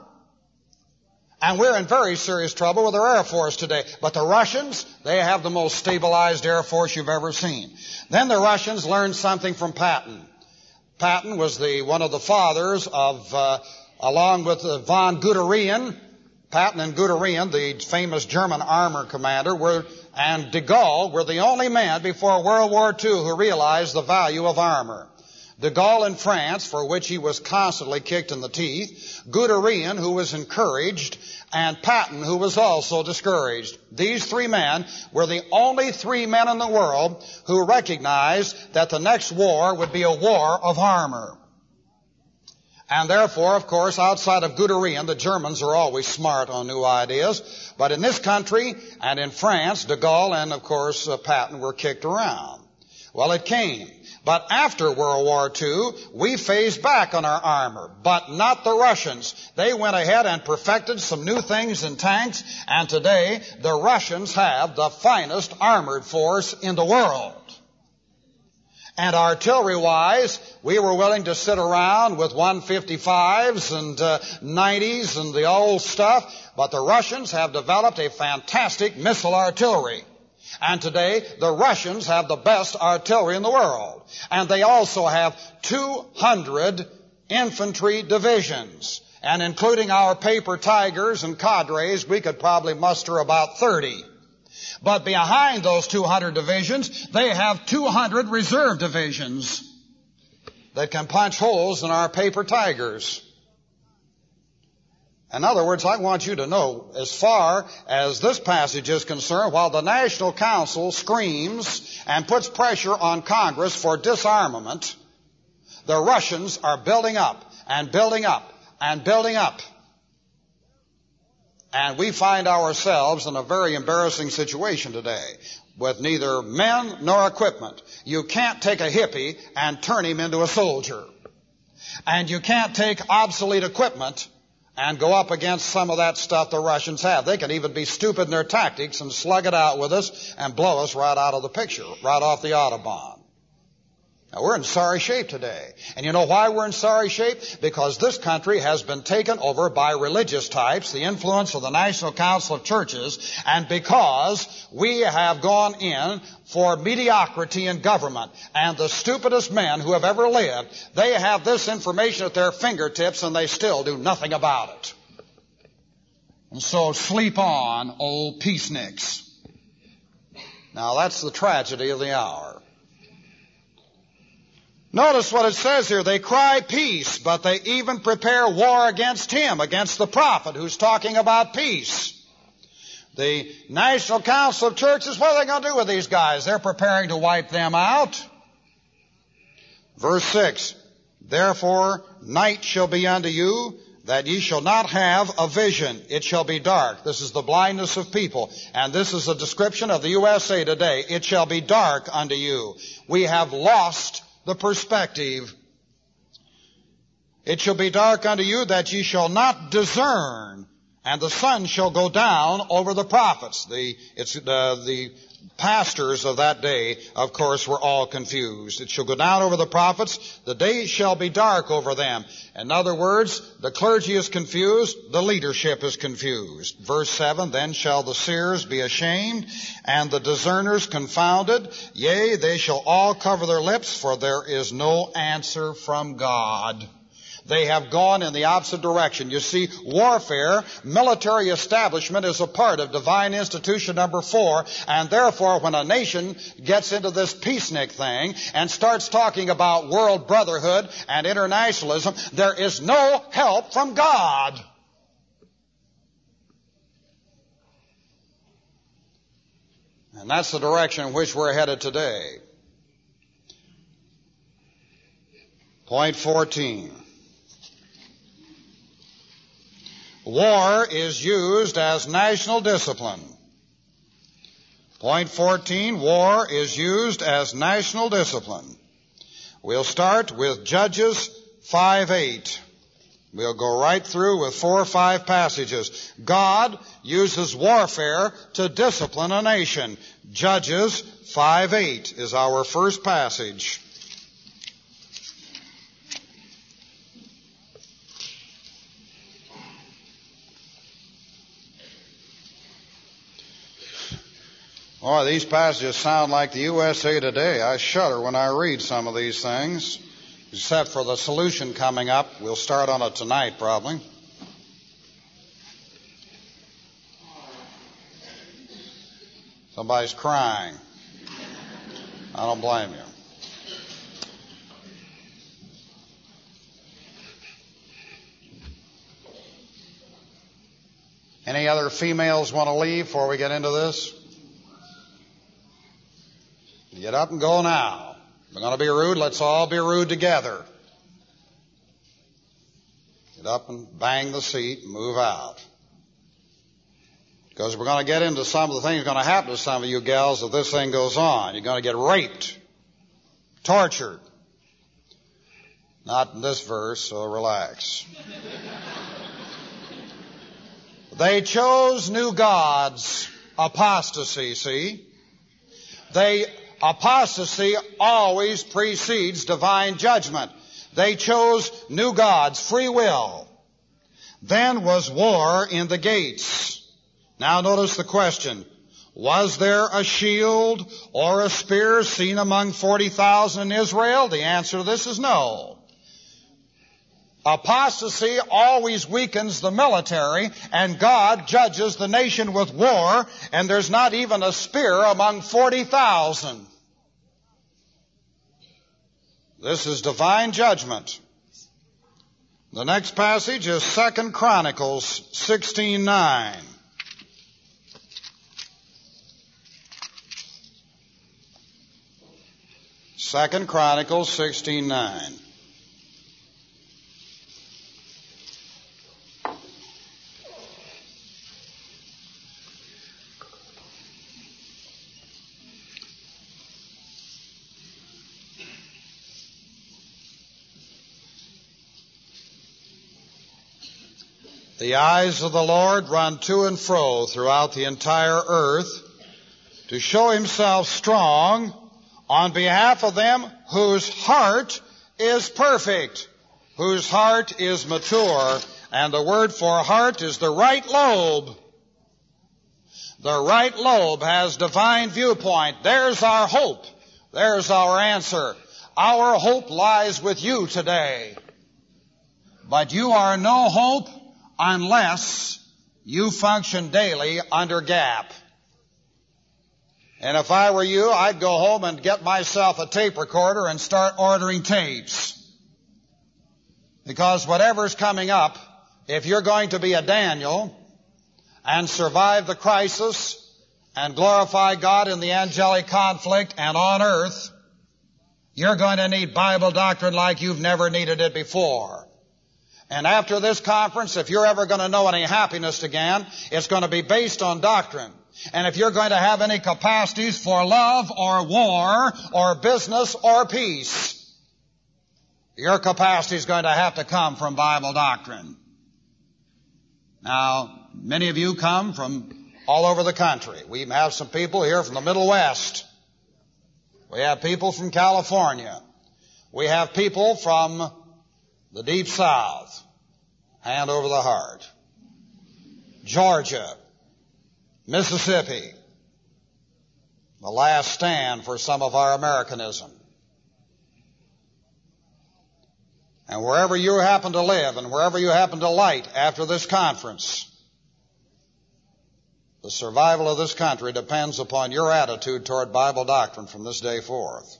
And we're in very serious trouble with our Air Force today. But the Russians, they have the most stabilized Air Force you've ever seen. Then the Russians learned something from Patton. Patton was one of the fathers of, along with von Guderian, Patton and Guderian, the famous German armor commander, and de Gaulle were the only men before World War II who realized the value of armor. De Gaulle in France, for which he was constantly kicked in the teeth, Guderian, who was encouraged, and Patton, who was also discouraged. These three men were the only three men in the world who recognized that the next war would be a war of armor. And therefore, of course, outside of Guderian, the Germans are always smart on new ideas. But in this country and in France, de Gaulle and, of course, Patton were kicked around. Well, it came. But after World War II, we phased back on our armor. But not the Russians. They went ahead and perfected some new things in tanks. And today, the Russians have the finest armored force in the world. And artillery-wise, we were willing to sit around with 155s and 90s and the old stuff, but the Russians have developed a fantastic missile artillery. And today, the Russians have the best artillery in the world. And they also have 200 infantry divisions. And including our paper tigers and cadres, we could probably muster about 30. But behind those 200 divisions, they have 200 reserve divisions that can punch holes in our paper tigers. In other words, I want you to know, as far as this passage is concerned, while the National Council screams and puts pressure on Congress for disarmament, the Russians are building up and building up and building up. And we find ourselves in a very embarrassing situation today with neither men nor equipment. You can't take a hippie and turn him into a soldier. And you can't take obsolete equipment and go up against some of that stuff the Russians have. They can even be stupid in their tactics and slug it out with us and blow us right out of the picture, right off the Autobahn. Now, we're in sorry shape today. And you know why we're in sorry shape? Because this country has been taken over by religious types, the influence of the National Council of Churches, and because we have gone in for mediocrity in government. And the stupidest men who have ever lived, they have this information at their fingertips and they still do nothing about it. And so sleep on, old peaceniks. Now, that's the tragedy of the hour. Notice what it says here. They cry peace, but they even prepare war against him, against the prophet who's talking about peace. The National Council of Churches, what are they going to do with these guys? They're preparing to wipe them out. Verse 6, therefore night shall be unto you, that ye shall not have a vision. It shall be dark. This is the blindness of people. And this is a description of the USA today. It shall be dark unto you. We have lost the perspective. It shall be dark unto you that ye shall not discern, and the sun shall go down over the prophets. The pastors of that day, of course, were all confused. It shall go down over the prophets. The day shall be dark over them. In other words, the clergy is confused. The leadership is confused. Verse 7, then shall the seers be ashamed, and the discerners confounded. Yea, they shall all cover their lips, for there is no answer from God. They have gone in the opposite direction. You see, warfare, military establishment is a part of divine institution number 4, and therefore when a nation gets into this peacenik thing and starts talking about world brotherhood and internationalism, there is no help from God. And that's the direction in which we're headed today. Point 14. War is used as national discipline. Point 14, war is used as national discipline. We'll start with Judges 5:8. We'll go right through with 4 or 5 passages. God uses warfare to discipline a nation. Judges 5:8 is our first passage. Boy, these passages sound like the USA Today. I shudder when I read some of these things, except for the solution coming up. We'll start on it tonight, probably. Somebody's crying. I don't blame you. Any other females want to leave before we get into this? Get up and go now. If we're going to be rude, let's all be rude together. Get up and bang the seat and move out. Because we're going to get into some of the things going to happen to some of you gals if this thing goes on. You're going to get raped, tortured. Not in this verse, so relax. They chose new gods, apostasy, see? Apostasy always precedes divine judgment. They chose new gods, free will. Then was war in the gates. Now notice the question. Was there a shield or a spear seen among 40,000 in Israel? The answer to this is no. Apostasy always weakens the military, and God judges the nation with war, and there's not even a spear among 40,000. This is divine judgment. The next passage is 2 Chronicles 16:9. 2 Chronicles 16:9. The eyes of the Lord run to and fro throughout the entire earth to show himself strong on behalf of them whose heart is perfect, whose heart is mature. And the word for heart is the right lobe. The right lobe has divine viewpoint. There's our hope. There's our answer. Our hope lies with you today. But you are no hope unless you function daily under gap. And if I were you, I'd go home and get myself a tape recorder and start ordering tapes. Because whatever's coming up, if you're going to be a Daniel and survive the crisis and glorify God in the angelic conflict and on earth, you're going to need Bible doctrine like you've never needed it before. And after this conference, if you're ever going to know any happiness again, it's going to be based on doctrine. And if you're going to have any capacities for love or war or business or peace, your capacity is going to have to come from Bible doctrine. Now, many of you come from all over the country. We have some people here from the Middle West. We have people from California. We have people from the Deep South. Hand over the heart. Georgia. Mississippi. The last stand for some of our Americanism. And wherever you happen to live and wherever you happen to light after this conference, the survival of this country depends upon your attitude toward Bible doctrine from this day forth.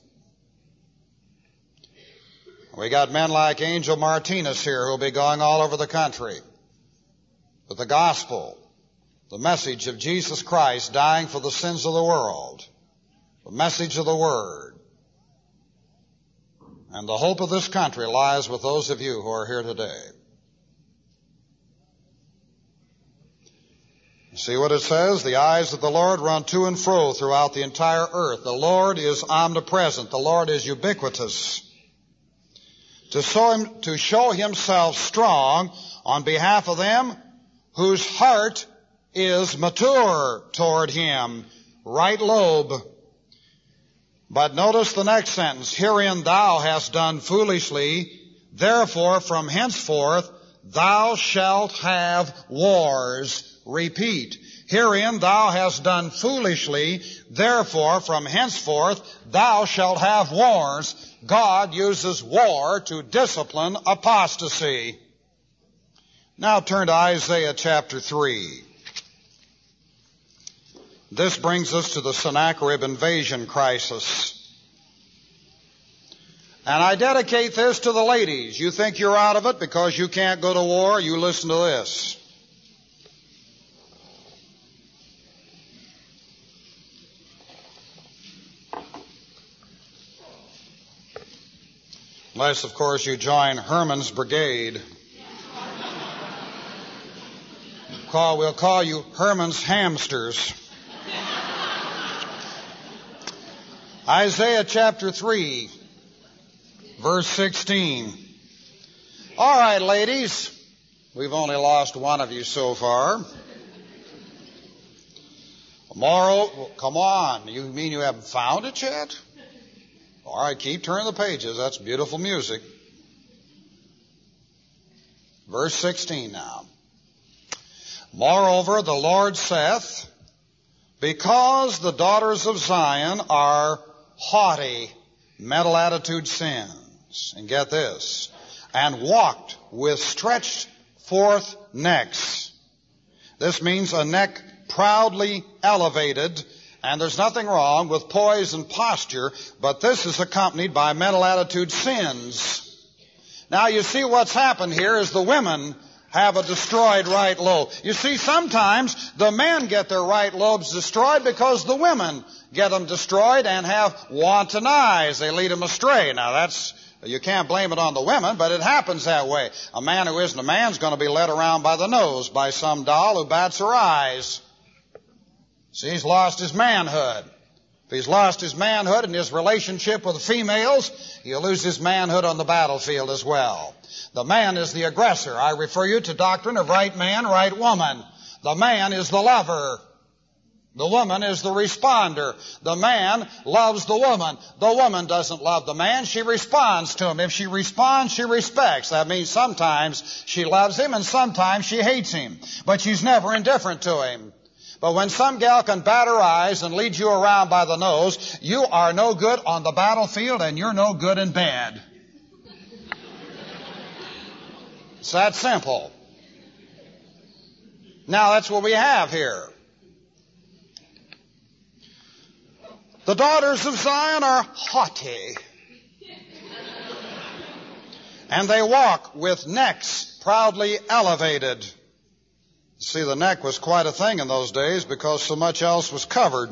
We got men like Angel Martinez here who'll be going all over the country with the gospel, the message of Jesus Christ dying for the sins of the world, the message of the Word. And the hope of this country lies with those of you who are here today. You see what it says? The eyes of the Lord run to and fro throughout the entire earth. The Lord is omnipresent. The Lord is ubiquitous. To show himself strong on behalf of them whose heart is mature toward him. Right lobe. But notice the next sentence. Herein thou hast done foolishly. Therefore from henceforth thou shalt have wars. Repeat. Herein thou hast done foolishly. Therefore from henceforth thou shalt have wars. God uses war to discipline apostasy. Now turn to Isaiah chapter 3. This brings us to the Sennacherib invasion crisis. And I dedicate this to the ladies. You think you're out of it because you can't go to war? You listen to this. Unless, of course, you join Herman's brigade. We'll call you Herman's hamsters. Isaiah chapter 3, verse 16. All right, ladies, we've only lost one of you so far. Tomorrow, come on, you mean you haven't found it yet? All right, keep turning the pages. That's beautiful music. Verse 16 now. Moreover, the Lord saith, because the daughters of Zion are haughty, mental attitude sins, and get this, and walked with stretched forth necks. This means a neck proudly elevated, and there's nothing wrong with poise and posture, but this is accompanied by mental attitude sins. Now you see what's happened here is the women have a destroyed right lobe. You see, sometimes the men get their right lobes destroyed because the women get them destroyed and have wanton eyes. They lead them astray. Now you can't blame it on the women, but it happens that way. A man who isn't a man's going to be led around by the nose by some doll who bats her eyes. See, he's lost his manhood. If he's lost his manhood in his relationship with the females, he'll lose his manhood on the battlefield as well. The man is the aggressor. I refer you to doctrine of right man, right woman. The man is the lover. The woman is the responder. The man loves the woman. The woman doesn't love the man. She responds to him. If she responds, she respects. That means sometimes she loves him and sometimes she hates him. But she's never indifferent to him. But when some gal can bat her eyes and lead you around by the nose, you are no good on the battlefield and you're no good in bed. It's that simple. Now that's what we have here. The daughters of Zion are haughty. And they walk with necks proudly elevated. See, the neck was quite a thing in those days because so much else was covered.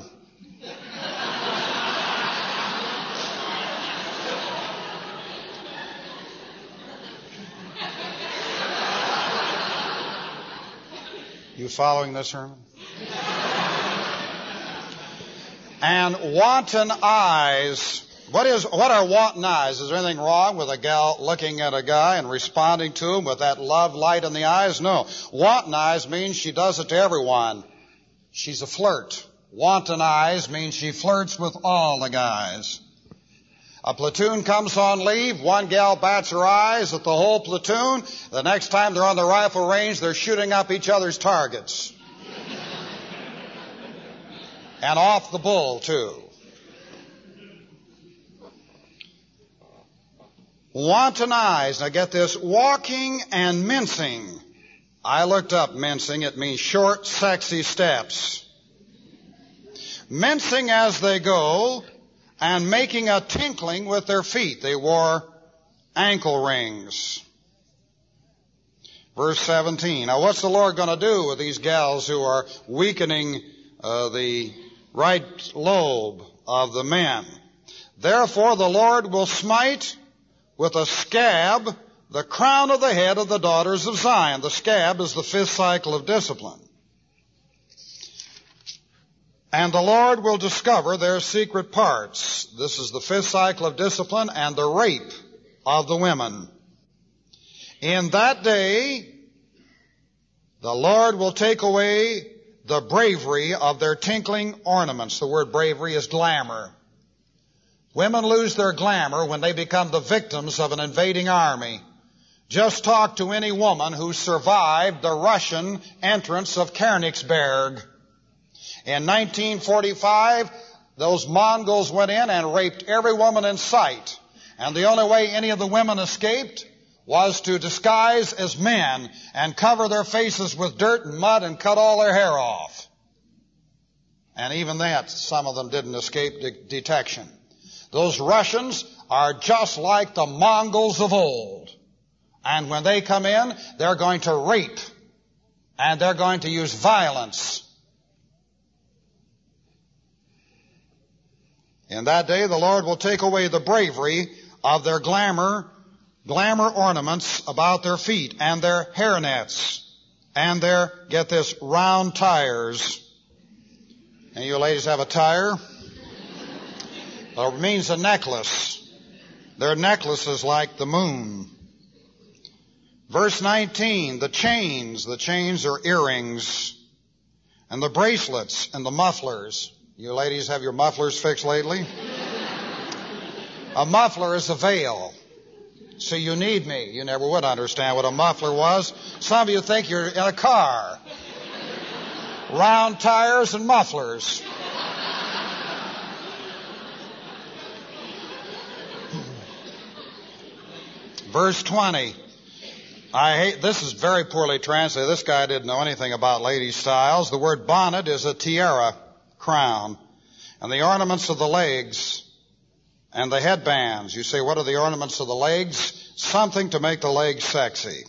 You following this, Herman? And wanton eyes. What are wanton eyes? Is there anything wrong with a gal looking at a guy and responding to him with that love light in the eyes? No. Wanton eyes means she does it to everyone. She's a flirt. Wanton eyes means she flirts with all the guys. A platoon comes on leave, one gal bats her eyes at the whole platoon. The next time they're on the rifle range, they're shooting up each other's targets. And off the bull, too. Wanton eyes. Now get this. Walking and mincing. I looked up mincing. It means short, sexy steps. Mincing as they go and making a tinkling with their feet. They wore ankle rings. Verse 17. Now what's the Lord going to do with these gals who are weakening the right lobe of the men? Therefore the Lord will smite with a scab the crown of the head of the daughters of Zion. The scab is the fifth cycle of discipline. And the Lord will discover their secret parts. This is the fifth cycle of discipline and the rape of the women. In that day, the Lord will take away the bravery of their tinkling ornaments. The word bravery is glamour. Women lose their glamour when they become the victims of an invading army. Just talk to any woman who survived the Russian entrance of Königsberg. In 1945, those Mongols went in and raped every woman in sight. And the only way any of the women escaped was to disguise as men and cover their faces with dirt and mud and cut all their hair off. And even that, some of them didn't escape detection. Those Russians are just like the Mongols of old. And when they come in, they're going to rape. And they're going to use violence. In that day, the Lord will take away the bravery of their glamour ornaments about their feet, and their hairnets, and their, get this, round tires. And you ladies have a tire? Well, it means a necklace. Their necklace is like the moon. Verse 19, the chains are earrings, and the bracelets and the mufflers. You ladies have your mufflers fixed lately? A muffler is a veil. So you need me. You never would understand what a muffler was. Some of you think you're in a car. Round tires and mufflers. Verse 20. This is very poorly translated. This guy didn't know anything about ladies' styles. The word bonnet is a tiara, crown. And the ornaments of the legs and the headbands. You say, what are the ornaments of the legs? Something to make the legs sexy.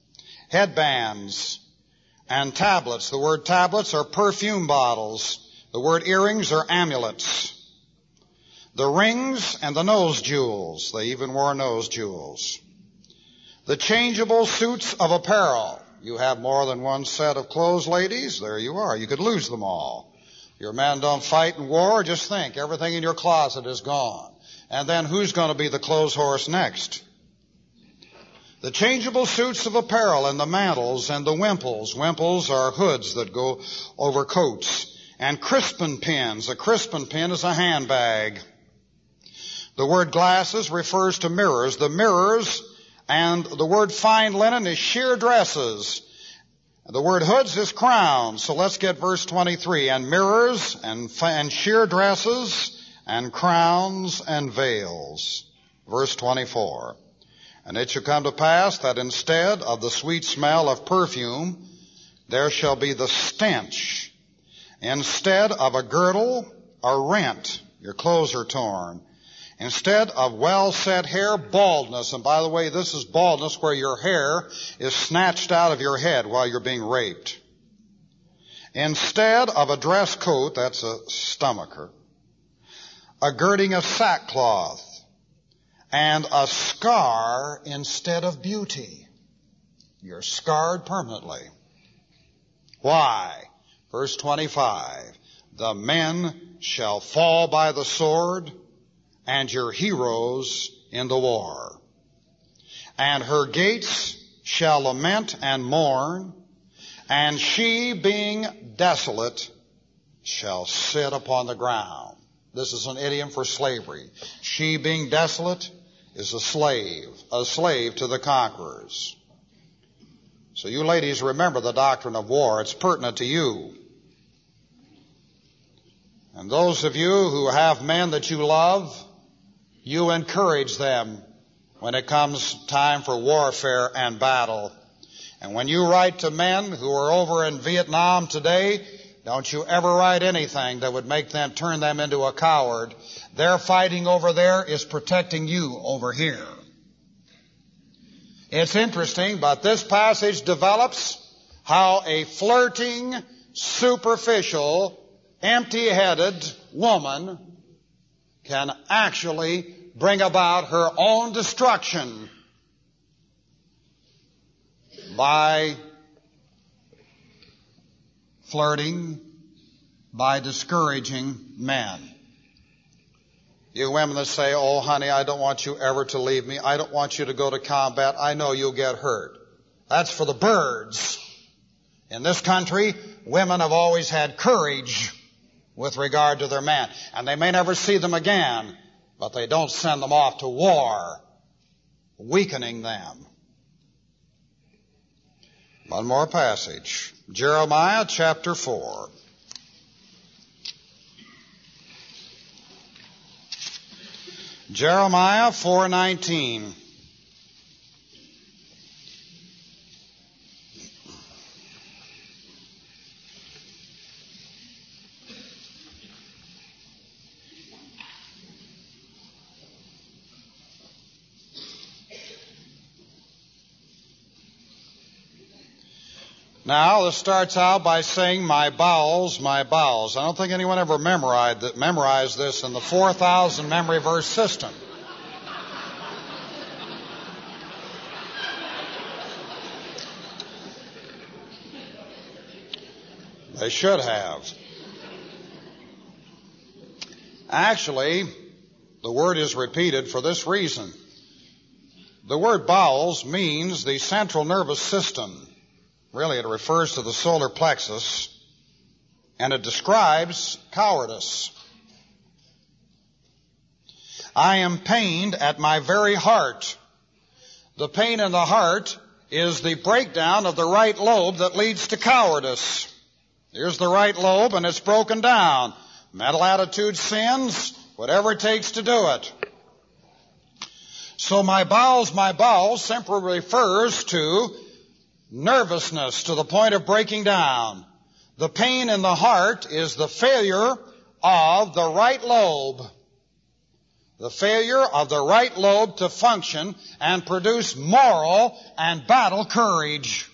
Headbands and tablets. The word tablets are perfume bottles. The word earrings are amulets. The rings and the nose jewels. They even wore nose jewels. The changeable suits of apparel. You have more than one set of clothes, ladies. There you are. You could lose them all. Your men don't fight in war. Just think, everything in your closet is gone. And then who's going to be the clothes horse next? The changeable suits of apparel and the mantles and the wimples. Wimples are hoods that go over coats. And crispin pins. A crispin pin is a handbag. The word glasses refers to mirrors. The mirrors and the word fine linen is sheer dresses. The word hoods is crowns. So let's get verse 23. And mirrors and sheer dresses and crowns and veils. Verse 24. And it shall come to pass that instead of the sweet smell of perfume, there shall be the stench. Instead of a girdle, a rent. Your clothes are torn. Instead of well-set hair, baldness. And by the way, this is baldness where your hair is snatched out of your head while you're being raped. Instead of a dress coat, that's a stomacher, a girding of sackcloth, and a scar instead of beauty. You're scarred permanently. Why? Verse 25, the men shall fall by the sword, and your heroes in the war. And her gates shall lament and mourn, and she, being desolate, shall sit upon the ground. This is an idiom for slavery. She, being desolate, is a slave to the conquerors. So you ladies remember the doctrine of war. It's pertinent to you. And those of you who have men that you love, you encourage them when it comes time for warfare and battle. And when you write to men who are over in Vietnam today, don't you ever write anything that would make them turn them into a coward. Their fighting over there is protecting you over here. It's interesting, but this passage develops how a flirting, superficial, empty-headed woman can actually bring about her own destruction by flirting, by discouraging men. You women that say, oh, honey, I don't want you ever to leave me. I don't want you to go to combat. I know you'll get hurt. That's for the birds. In this country, women have always had courage with regard to their men. And they may never see them again, but they don't send them off to war, weakening them. One more passage. Jeremiah chapter 4. Jeremiah 4:19. Now, this starts out by saying, my bowels, my bowels. I don't think anyone ever memorized this in the 4,000 memory verse system. They should have. Actually, the word is repeated for this reason. The word bowels means the central nervous system. Really, it refers to the solar plexus, and it describes cowardice. I am pained at my very heart. The pain in the heart is the breakdown of the right lobe that leads to cowardice. Here's the right lobe, and it's broken down. Mental attitude sins, whatever it takes to do it. So my bowels simply refers to nervousness to the point of breaking down. The pain in the heart is the failure of the right lobe. The failure of the right lobe to function and produce moral and battle courage.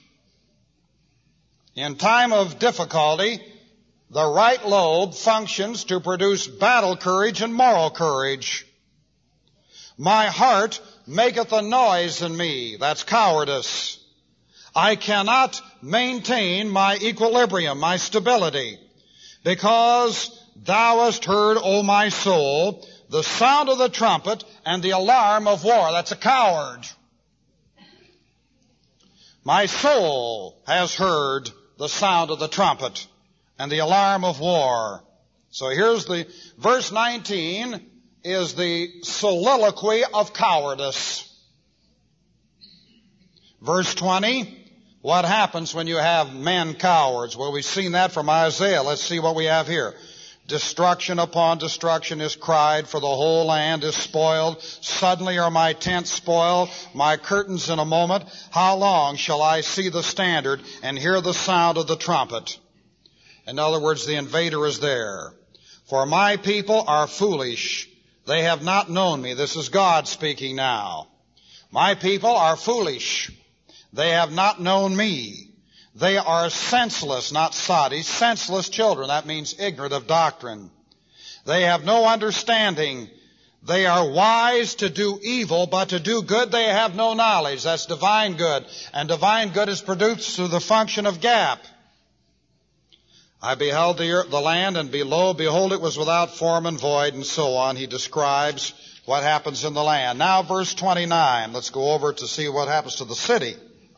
In time of difficulty, the right lobe functions to produce battle courage and moral courage. My heart maketh a noise in me. That's cowardice. I cannot maintain my equilibrium, my stability, because thou hast heard, O my soul, the sound of the trumpet and the alarm of war. That's a coward. My soul has heard the sound of the trumpet and the alarm of war. So here's the verse 19 is the soliloquy of cowardice. Verse 20, what happens when you have men cowards? Well, we've seen that from Isaiah. Let's see what we have here. Destruction upon destruction is cried, for the whole land is spoiled. Suddenly are my tents spoiled, my curtains in a moment. How long shall I see the standard and hear the sound of the trumpet? In other words, the invader is there. For my people are foolish. They have not known me. This is God speaking now. My people are foolish. They have not known me. They are senseless, not sadi, senseless children. That means ignorant of doctrine. They have no understanding. They are wise to do evil, but to do good they have no knowledge. That's divine good. And divine good is produced through the function of gap. I beheld the land, and behold, it was without form and void, and so on. He describes what happens in the land. Now, verse 29. Let's go over to see what happens to the city.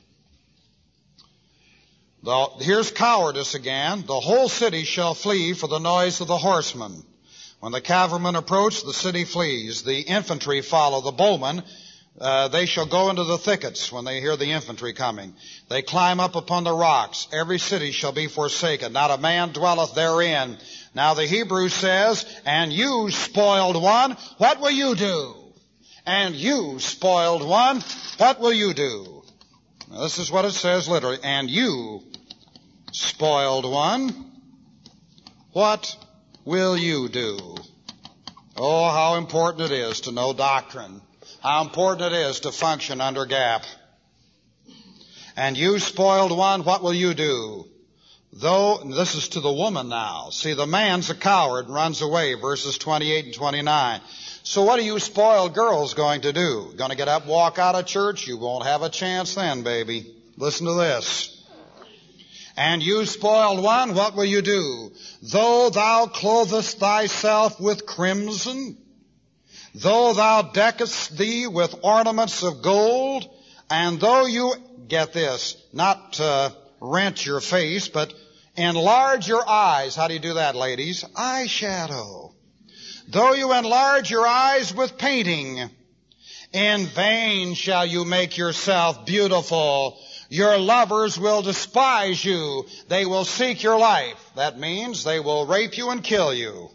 Here's cowardice again. The whole city shall flee for the noise of the horsemen. When the cavalrymen approach, the city flees. The infantry follow the bowmen. They shall go into the thickets when they hear the infantry coming. They climb up upon the rocks. Every city shall be forsaken. Not a man dwelleth therein. Now the Hebrew says, and you, spoiled one, what will you do? And you, spoiled one, what will you do? Now, this is what it says literally. And you, spoiled one, what will you do? Oh, how important it is to know doctrine. How important it is to function under gap. And you, spoiled one, what will you do? Though, this is to the woman now. See, the man's a coward and runs away, verses 28 and 29. So what are you spoiled girls going to do? Going to get up, walk out of church? You won't have a chance then, baby. Listen to this. And you, spoiled one, what will you do? Though thou clothest thyself with crimson, though thou deckest thee with ornaments of gold, and though you, get this, not rent your face, but enlarge your eyes. How do you do that, ladies? Eyeshadow. Though you enlarge your eyes with painting, in vain shall you make yourself beautiful. Your lovers will despise you. They will seek your life. That means they will rape you and kill you.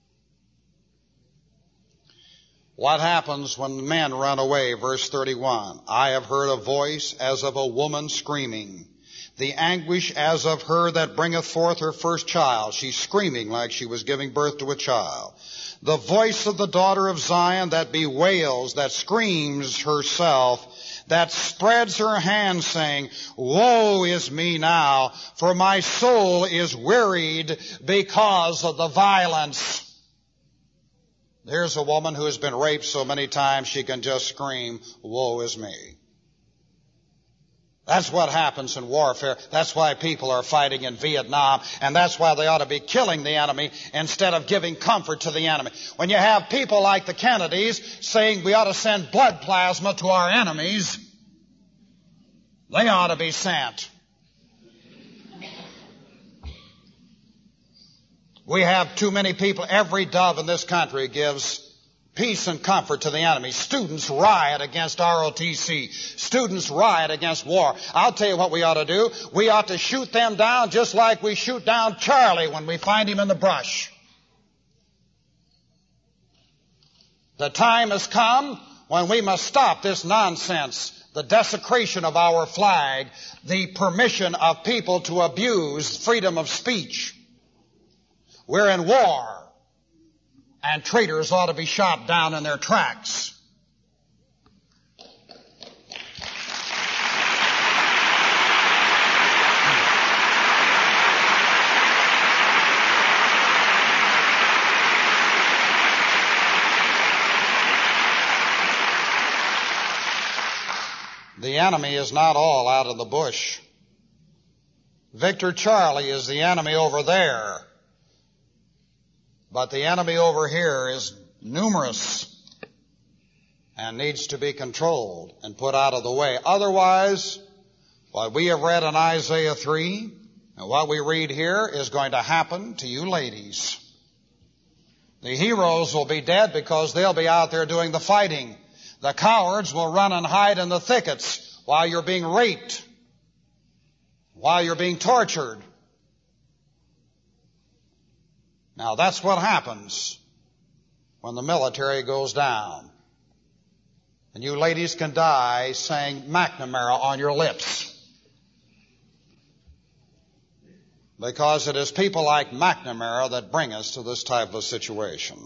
What happens when men run away? Verse 31. I have heard a voice as of a woman screaming. The anguish as of her that bringeth forth her first child. She's screaming like she was giving birth to a child. The voice of the daughter of Zion that bewails, that screams herself, that spreads her hands, saying, Woe is me now, for my soul is wearied because of the violence. Here's a woman who has been raped so many times she can just scream, Woe is me. That's what happens in warfare. That's why people are fighting in Vietnam, and that's why they ought to be killing the enemy instead of giving comfort to the enemy. When you have people like the Kennedys saying we ought to send blood plasma to our enemies, they ought to be sent. We have too many people. Every dove in this country gives peace and comfort to the enemy. Students riot against ROTC. Students riot against war. I'll tell you what we ought to do. We ought to shoot them down just like we shoot down Charlie when we find him in the brush. The time has come when we must stop this nonsense, the desecration of our flag, the permission of people to abuse freedom of speech. We're in war. And traitors ought to be shot down in their tracks. The enemy is not all out in the bush. Victor Charlie is the enemy over there. But the enemy over here is numerous and needs to be controlled and put out of the way. Otherwise, what we have read in Isaiah 3 and what we read here is going to happen to you ladies. The heroes will be dead because they'll be out there doing the fighting. The cowards will run and hide in the thickets while you're being raped, while you're being tortured. Now, that's what happens when the military goes down. And you ladies can die saying McNamara on your lips. Because it is people like McNamara that bring us to this type of situation.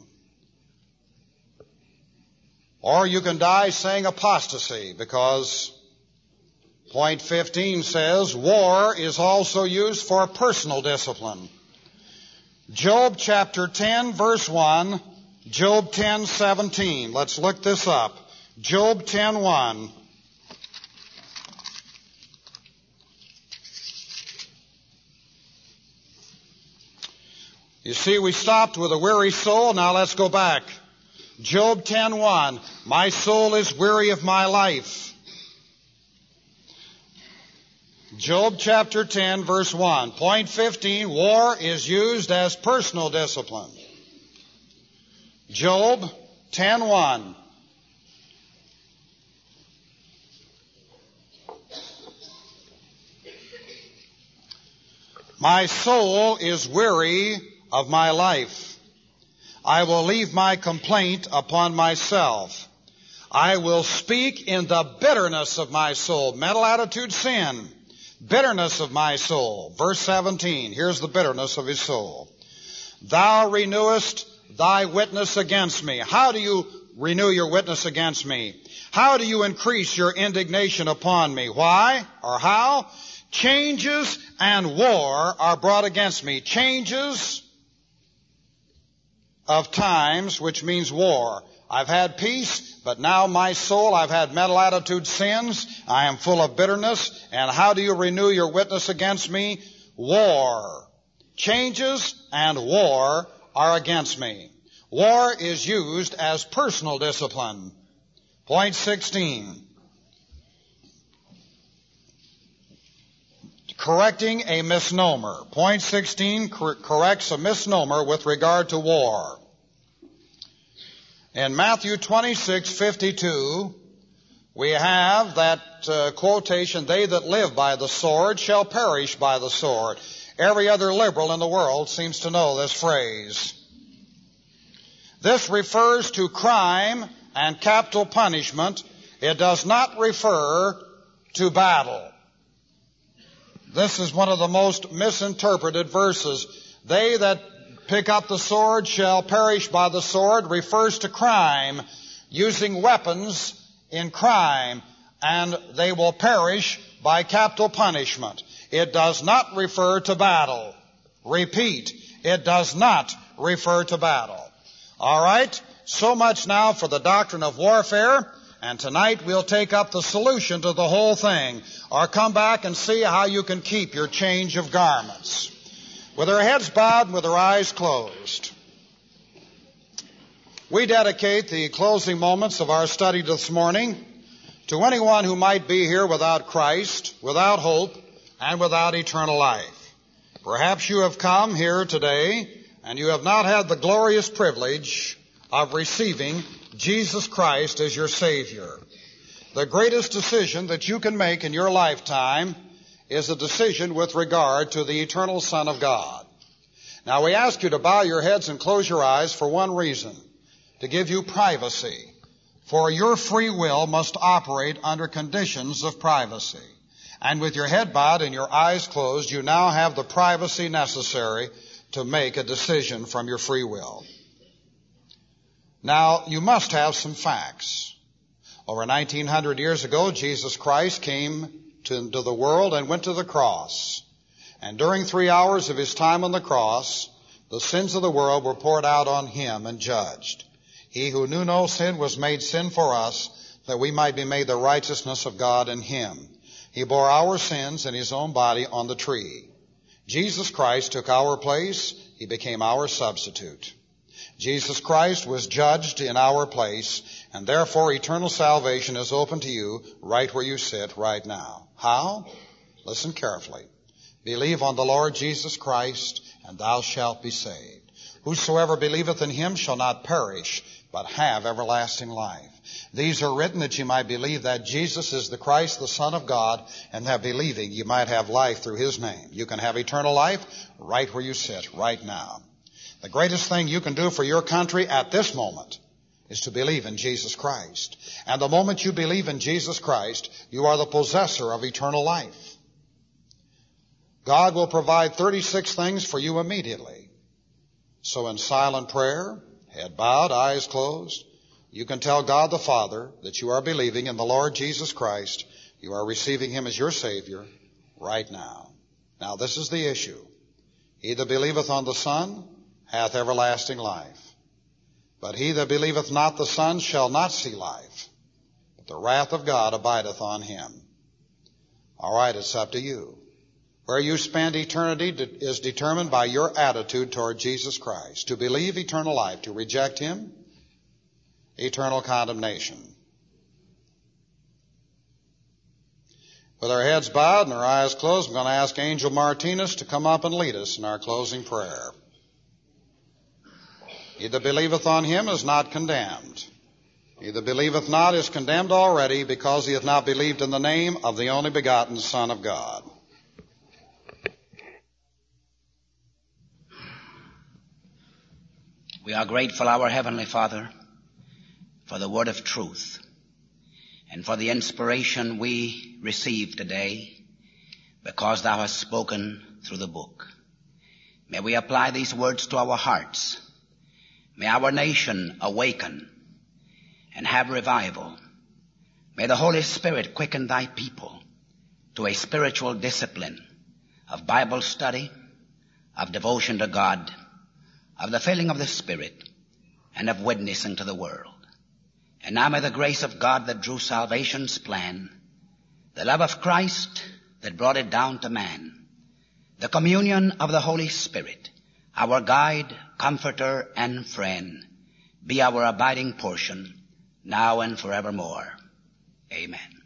Or you can die saying apostasy, because point 15 says war is also used for personal discipline. Job chapter 10, verse 1, Job 10:17. Let's look this up. Job 10:1. You see, we stopped with a weary soul. Now let's go back. Job 10:1. My soul is weary of my life. Job chapter 10, verse 1. Point 15, war is used as personal discipline. Job 10:1. My soul is weary of my life. I will leave my complaint upon myself. I will speak in the bitterness of my soul. Mental attitude, sin. Bitterness of my soul. Verse 17. Here's the bitterness of his soul. Thou renewest thy witness against me. How do you renew your witness against me? How do you increase your indignation upon me? Why or how? Changes and war are brought against me. Changes of times, which means war. I've had peace, but now my soul, I've had mental attitude sins. I am full of bitterness. And how do you renew your witness against me? War. Changes and war are against me. War is used as personal discipline. Point 16. Correcting a misnomer. Point 16 corrects a misnomer with regard to war. In Matthew 26:52, we have that quotation, they that live by the sword shall perish by the sword. Every other liberal in the world seems to know this phrase. This refers to crime and capital punishment. It does not refer to battle. This is one of the most misinterpreted verses. They that pick up the sword shall perish by the sword refers to crime, using weapons in crime. and they will perish by capital punishment. It does not refer to battle. Repeat, it does not refer to battle. All right, so much now for the doctrine of warfare, and tonight we'll take up the solution to the whole thing, or come back and see how you can keep your change of garments. With our heads bowed and with our eyes closed, we dedicate the closing moments of our study this morning to anyone who might be here without Christ, without hope, and without eternal life. Perhaps you have come here today and you have not had the glorious privilege of receiving Jesus Christ as your Savior. The greatest decision that you can make in your lifetime is a decision with regard to the eternal Son of God. Now we ask you to bow your heads and close your eyes for one reason, to give you privacy. For your free will must operate under conditions of privacy. And with your head bowed and your eyes closed, you now have the privacy necessary to make a decision from your free will. Now, you must have some facts. Over 1900 years ago, Jesus Christ came into the world and went to the cross. And during 3 hours of his time on the cross, the sins of the world were poured out on him and judged. He who knew no sin was made sin for us, that we might be made the righteousness of God in him. He bore our sins in his own body on the tree. Jesus Christ took our place. He became our substitute. Jesus Christ was judged in our place, and therefore eternal salvation is open to you right where you sit right now. How? Listen carefully. Believe on the Lord Jesus Christ, and thou shalt be saved. Whosoever believeth in him shall not perish, but have everlasting life. These are written that you might believe that Jesus is the Christ, the Son of God, and that believing you might have life through his name. You can have eternal life right where you sit right now. The greatest thing you can do for your country at this moment is to believe in Jesus Christ. And the moment you believe in Jesus Christ, you are the possessor of eternal life. God will provide 36 things for you immediately. So in silent prayer, head bowed, eyes closed, you can tell God the Father that you are believing in the Lord Jesus Christ. You are receiving him as your Savior right now. Now this is the issue. He that believeth on the Son hath everlasting life. But he that believeth not the Son shall not see life, but the wrath of God abideth on him. All right, it's up to you. Where you spend eternity is determined by your attitude toward Jesus Christ. To believe, eternal life. To reject him, eternal condemnation. With our heads bowed and our eyes closed, I'm going to ask Angel Martinez to come up and lead us in our closing prayer. He that believeth on him is not condemned. He that believeth not is condemned already, because he hath not believed in the name of the only begotten Son of God. We are grateful, our Heavenly Father, for the word of truth and for the inspiration we receive today, because thou hast spoken through the book. May we apply these words to our hearts. May our nation awaken and have revival. May the Holy Spirit quicken thy people to a spiritual discipline of Bible study, of devotion to God, of the filling of the Spirit, and of witnessing to the world. And now may the grace of God that drew salvation's plan, the love of Christ that brought it down to man, the communion of the Holy Spirit, our guide, comforter, and friend, be our abiding portion, now and forevermore. Amen.